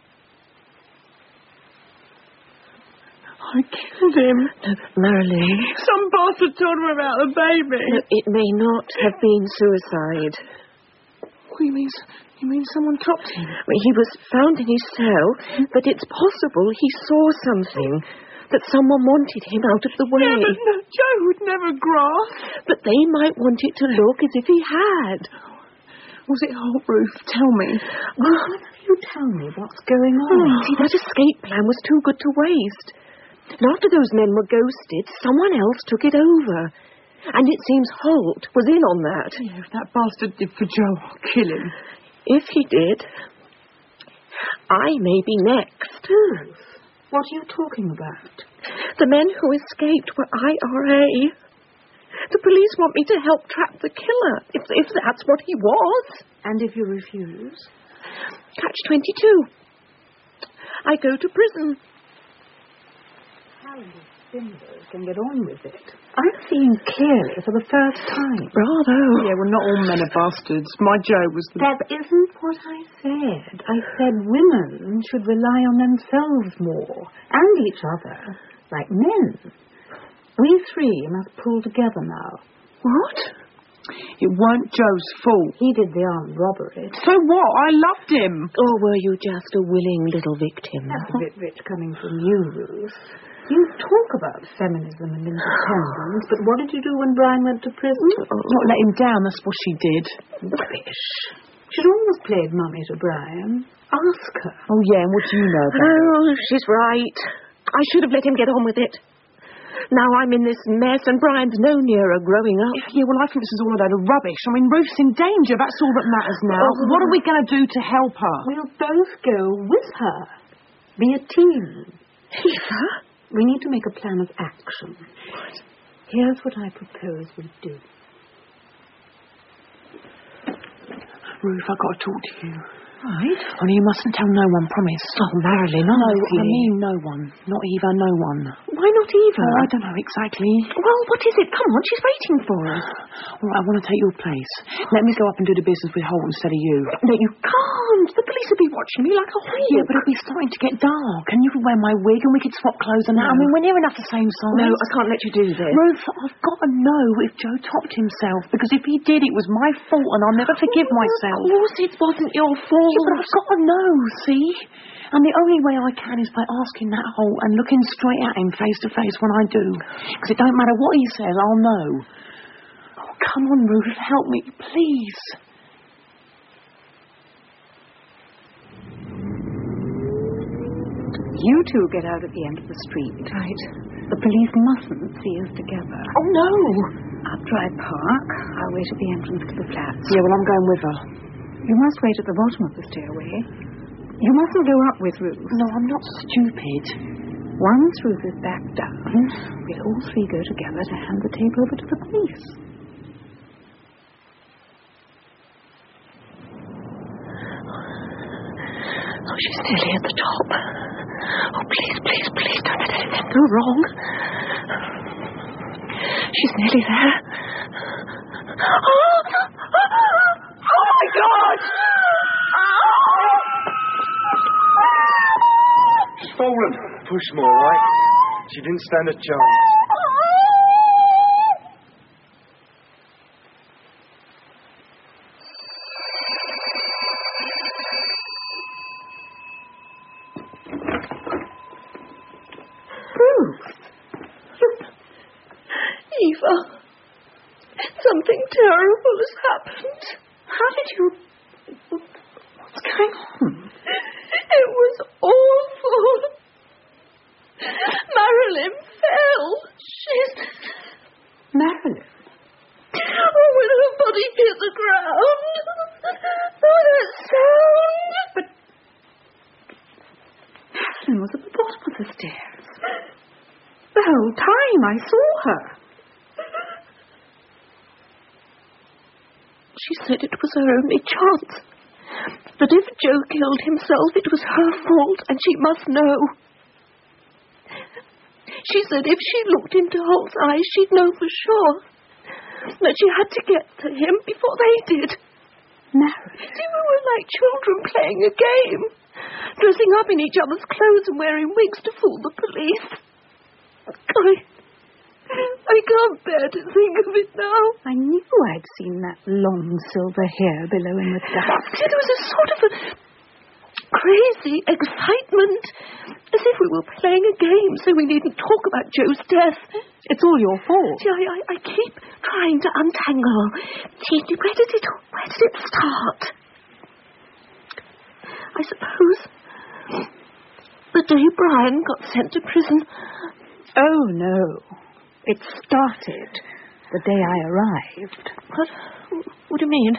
I killed him. No, Marilyn. Some bastard told him about the baby. No, it may not have been suicide. What do you mean? You mean someone chopped him? Well, he was found in his cell, but it's possible he saw something, that someone wanted him out of the way. Yeah, but no, Joe would never grasp. But they might want it to look as if he had. Was it hot, Ruth? Tell me. Oh, you tell me what's going on. Oh, see, that escape plan was too good to waste. And after those men were ghosted, someone else took it over. And it seems Holt was in on that. Yeah, if that bastard did for Joe, I'll kill him. If he did, I may be next. Ruth, what are you talking about? The men who escaped were I R A. The police want me to help trap the killer, if, if that's what he was. And if you refuse? Catch twenty-two. I go to prison. How you Simbers can get on with it. I'm seeing clearly for the first time. Bravo. Yeah, well, not all men are bastards. My Joe was the... That isn't what I said. I said women should rely on themselves more, and each other, like men. We three must pull together now. What? It weren't Joe's fault. He did the armed robbery. So what? I loved him. Or were you just a willing little victim? That's a bit rich coming from you, Ruth. You talk about feminism and independence, but what did you do when Brian went to prison? Oh, not let him down, that's what she did. Rubbish. She'd always played mummy to Brian. Ask her. Oh, yeah, and what do you know about it? Oh, she's right. I should have let him get on with it. Now I'm in this mess and Brian's no nearer growing up. Yeah, well, I think this is all a load of rubbish. I mean, Ruth's in danger. That's all that matters now. Oh, what are we going to do to help her? We'll both go with her. Be a team. Eva? We need to make a plan of action. What? Here's what I propose we do. Ruth, I've got to talk to you. Right. Only you mustn't tell no one, promise. Oh, Marilyn, no, honestly. I mean no one. Not Eva, no one. Why not Eva? Oh, I don't know exactly. Well, what is it? Come on, she's waiting for us. All right, I want to take your place. Let me go up and do the business with Holt instead of you. No, you can't. The police will be watching me like a hawk. Yeah, but it'll be starting to get dark, and you can wear my wig, and we could swap clothes and that. No. I mean, we're near enough the same size. No, I can't let you do this. Ruth, I've got to know if Joe topped himself, because if he did, it was my fault, and I'll never forgive oh, myself. Of course it wasn't your fault. Yeah, but I've got to know, see? And the only way I can is by asking that Holt and looking straight at him face to face when I do. Because it don't matter what he says, I'll know. Oh, come on, Ruth, help me, please. You two get out at the end of the street. Right. The police mustn't see us together. Oh, no. After I park, I'll wait at the entrance to the flats. Yeah, well, I'm going with her. You must wait at the bottom of the stairway. You mustn't go up with Ruth. No, I'm not stupid. Once Ruth is back down, we'll all three go together to hand the tape over to the police. Oh, she's nearly at the top. Oh, please, please, please, don't let anything go wrong. She's nearly there. Oh, oh my God! She's fallen. Push more, right? She didn't stand a chance. Ruth. Eva. Something terrible has happened. How did you... What's going on? It was awful. Marilyn fell. She's... Marilyn? Oh, when her body hit the ground. Oh, that sound. But Marilyn was at the bottom of the stairs. The whole time I saw her. She said it was her only chance. That if Joe killed himself, it was her fault, and she must know. She said if she looked into Holt's eyes, she'd know for sure. That she had to get to him before they did. Marilyn? See, we were like children playing a game. Dressing up in each other's clothes and wearing wigs to fool the police. I... I can't bear to think of it now. I knew I'd seen that long silver hair below in the dusk. There was a sort of a crazy excitement, as if we were playing a game, so we needn't talk about Joe's death. It's all your fault. See, I, I, I keep trying to untangle. Gee, where did it, where did it start? I suppose the day Brian got sent to prison. Oh, no. It started the day I arrived. What? What do you mean?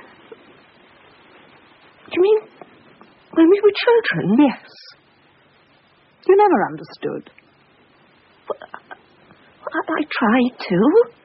Do you mean when we were children? Yes. You never understood. Well, I, I tried to.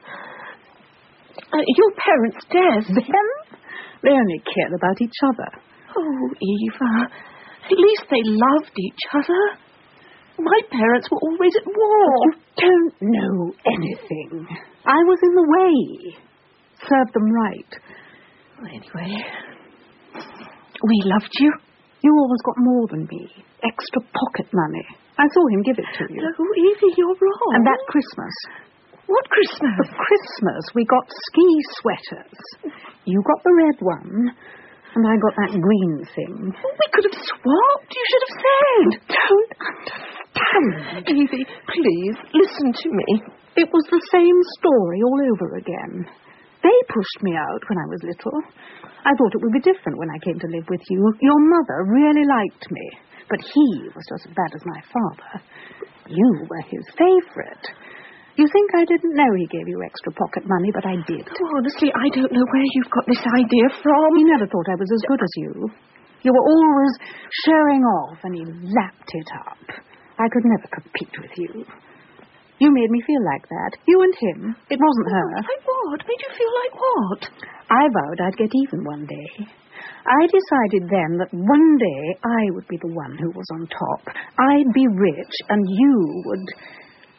Uh, your parents' death. Them? They only cared about each other. Oh, Eva. At least they loved each other. My parents were always at war. You don't know anything. I was in the way. Served them right. Well, anyway, we loved you. You always got more than me. Extra pocket money. I saw him give it to you. No, Evie, you're wrong. And that Christmas. What Christmas? For Christmas, we got ski sweaters. You got the red one, and I got that green thing. Well, we could have swapped. You should have said. Don't understand. Evie, please, listen to me. It was the same story all over again. They pushed me out when I was little. I thought it would be different when I came to live with you. Your mother really liked me, but he was just as bad as my father. You were his favourite. You think I didn't know he gave you extra pocket money, but I did. Oh, honestly, I don't know where you've got this idea from. He never thought I was as good as you. You were always showing off, and he lapped it up. I could never compete with you. You made me feel like that. You and him. It wasn't her. Like what? Made you feel like what? I vowed I'd get even one day. I decided then that one day I would be the one who was on top. I'd be rich, and you would...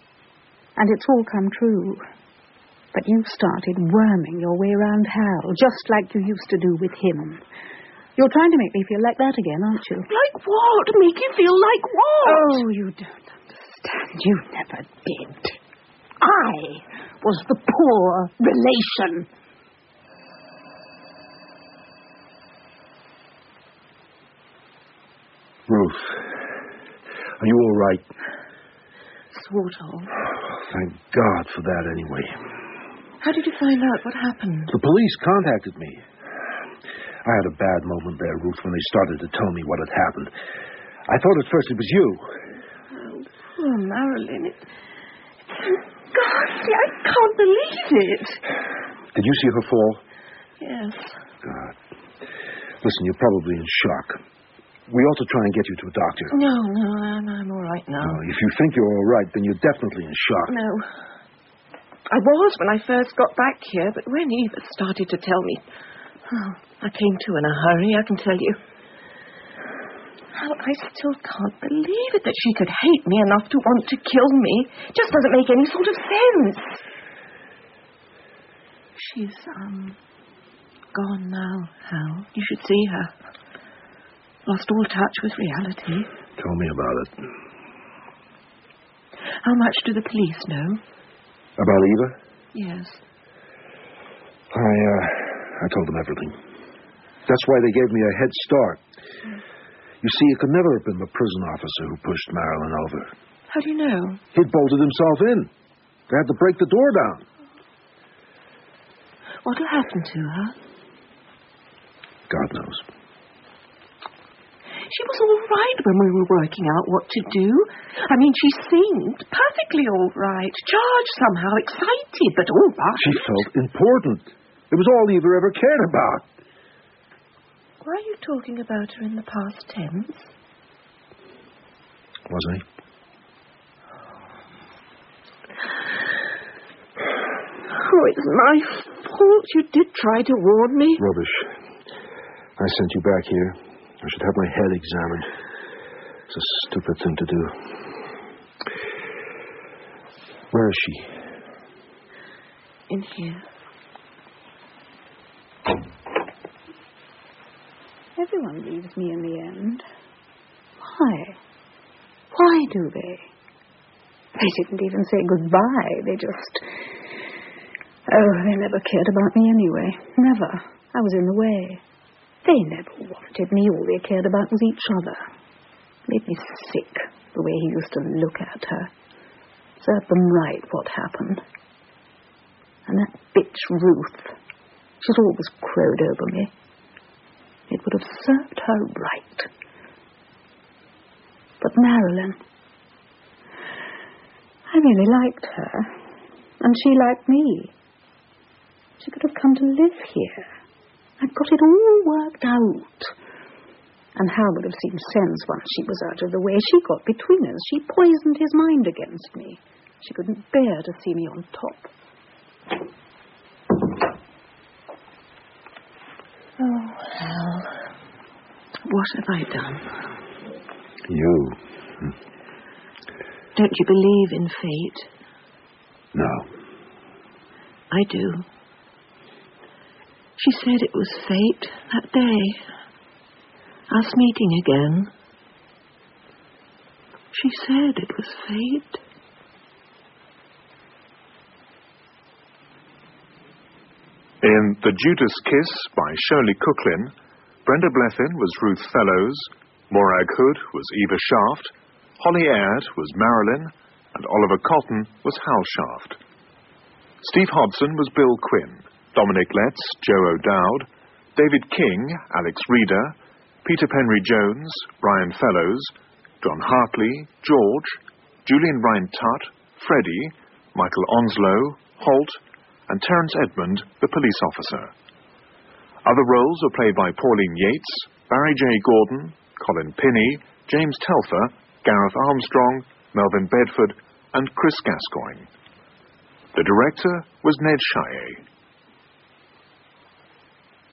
And it's all come true. But you've started worming your way around Hal, just like you used to do with him. You're trying to make me feel like that again, aren't you? Like what? Make you feel like what? Oh, you don't understand. You never did. I was the poor relation. Ruth, are you all right? Sort of. Thank God for that, anyway. How did you find out what happened? The police contacted me. I had a bad moment there, Ruth, when they started to tell me what had happened. I thought at first it was you. Oh, poor Marilyn. It, it's so ghastly. I can't believe it. Did you see her fall? Yes. God. Listen, you're probably in shock. We ought to try and get you to a doctor. No, no, I'm, I'm all right now. No, if you think you're all right, then you're definitely in shock. No. I was when I first got back here, but when Eva started to tell me... Oh, I came to in a hurry, I can tell you. Oh, I still can't believe it that she could hate me enough to want to kill me. It just doesn't make any sort of sense. She's, um, gone now, Hal. You should see her. Lost all touch with reality. Tell me about it. How much do the police know? About Eva? Yes. I, uh, I told them everything. That's why they gave me a head start. Mm. You see, it could never have been the prison officer who pushed Marilyn over. How do you know? He'd bolted himself in. They had to break the door down. What'll happen to her? God knows. She was all right when we were working out what to do. I mean, she seemed perfectly all right. Charged somehow, excited, but all right. She felt important. It was all Eva ever cared about. Why are you talking about her in the past tense? Wasn't he? Oh, it's my fault. You did try to warn me. Rubbish. I sent you back here. I should have my head examined. It's a stupid thing to do. Where is she? In here. Everyone leaves me in the end. Why? Why do they? They didn't even say goodbye. They just... Oh, they never cared about me anyway. Never. I was in the way. They never wanted me. All they cared about was each other. Made me sick, the way he used to look at her. Served them right what happened. And that bitch Ruth, she's always crowed over me. It would have served her right. But Marilyn, I really liked her. And she liked me. She could have come to live here. I'd got it all worked out. And Hal would have seen sense once she was out of the way. She got between us. She poisoned his mind against me. She couldn't bear to see me on top. Oh, Hal. What have I done? You. Don't you believe in fate? No. I do. She said it was fate that day. Us meeting again. She said it was fate. In The Judas Kiss by Shirley Cooklin, Brenda Blethyn was Ruth Fellows, Morag Hood was Eva Shaft, Holly Aird was Marilyn, and Oliver Cotton was Hal Shaft. Steve Hodson was Bill Quinn, Dominic Letts, Joe O'Dowd, David King, Alex Reeder, Peter Penry Jones, Brian Fellows, John Hartley, George, Julian Ryan-Tutt, Freddie, Michael Onslow, Holt, and Terence Edmund, the police officer. Other roles were played by Pauline Yates, Barry J. Gordon, Colin Pinney, James Telfer, Gareth Armstrong, Melvin Bedford, and Chris Gascoigne. The director was Ned Chaillet.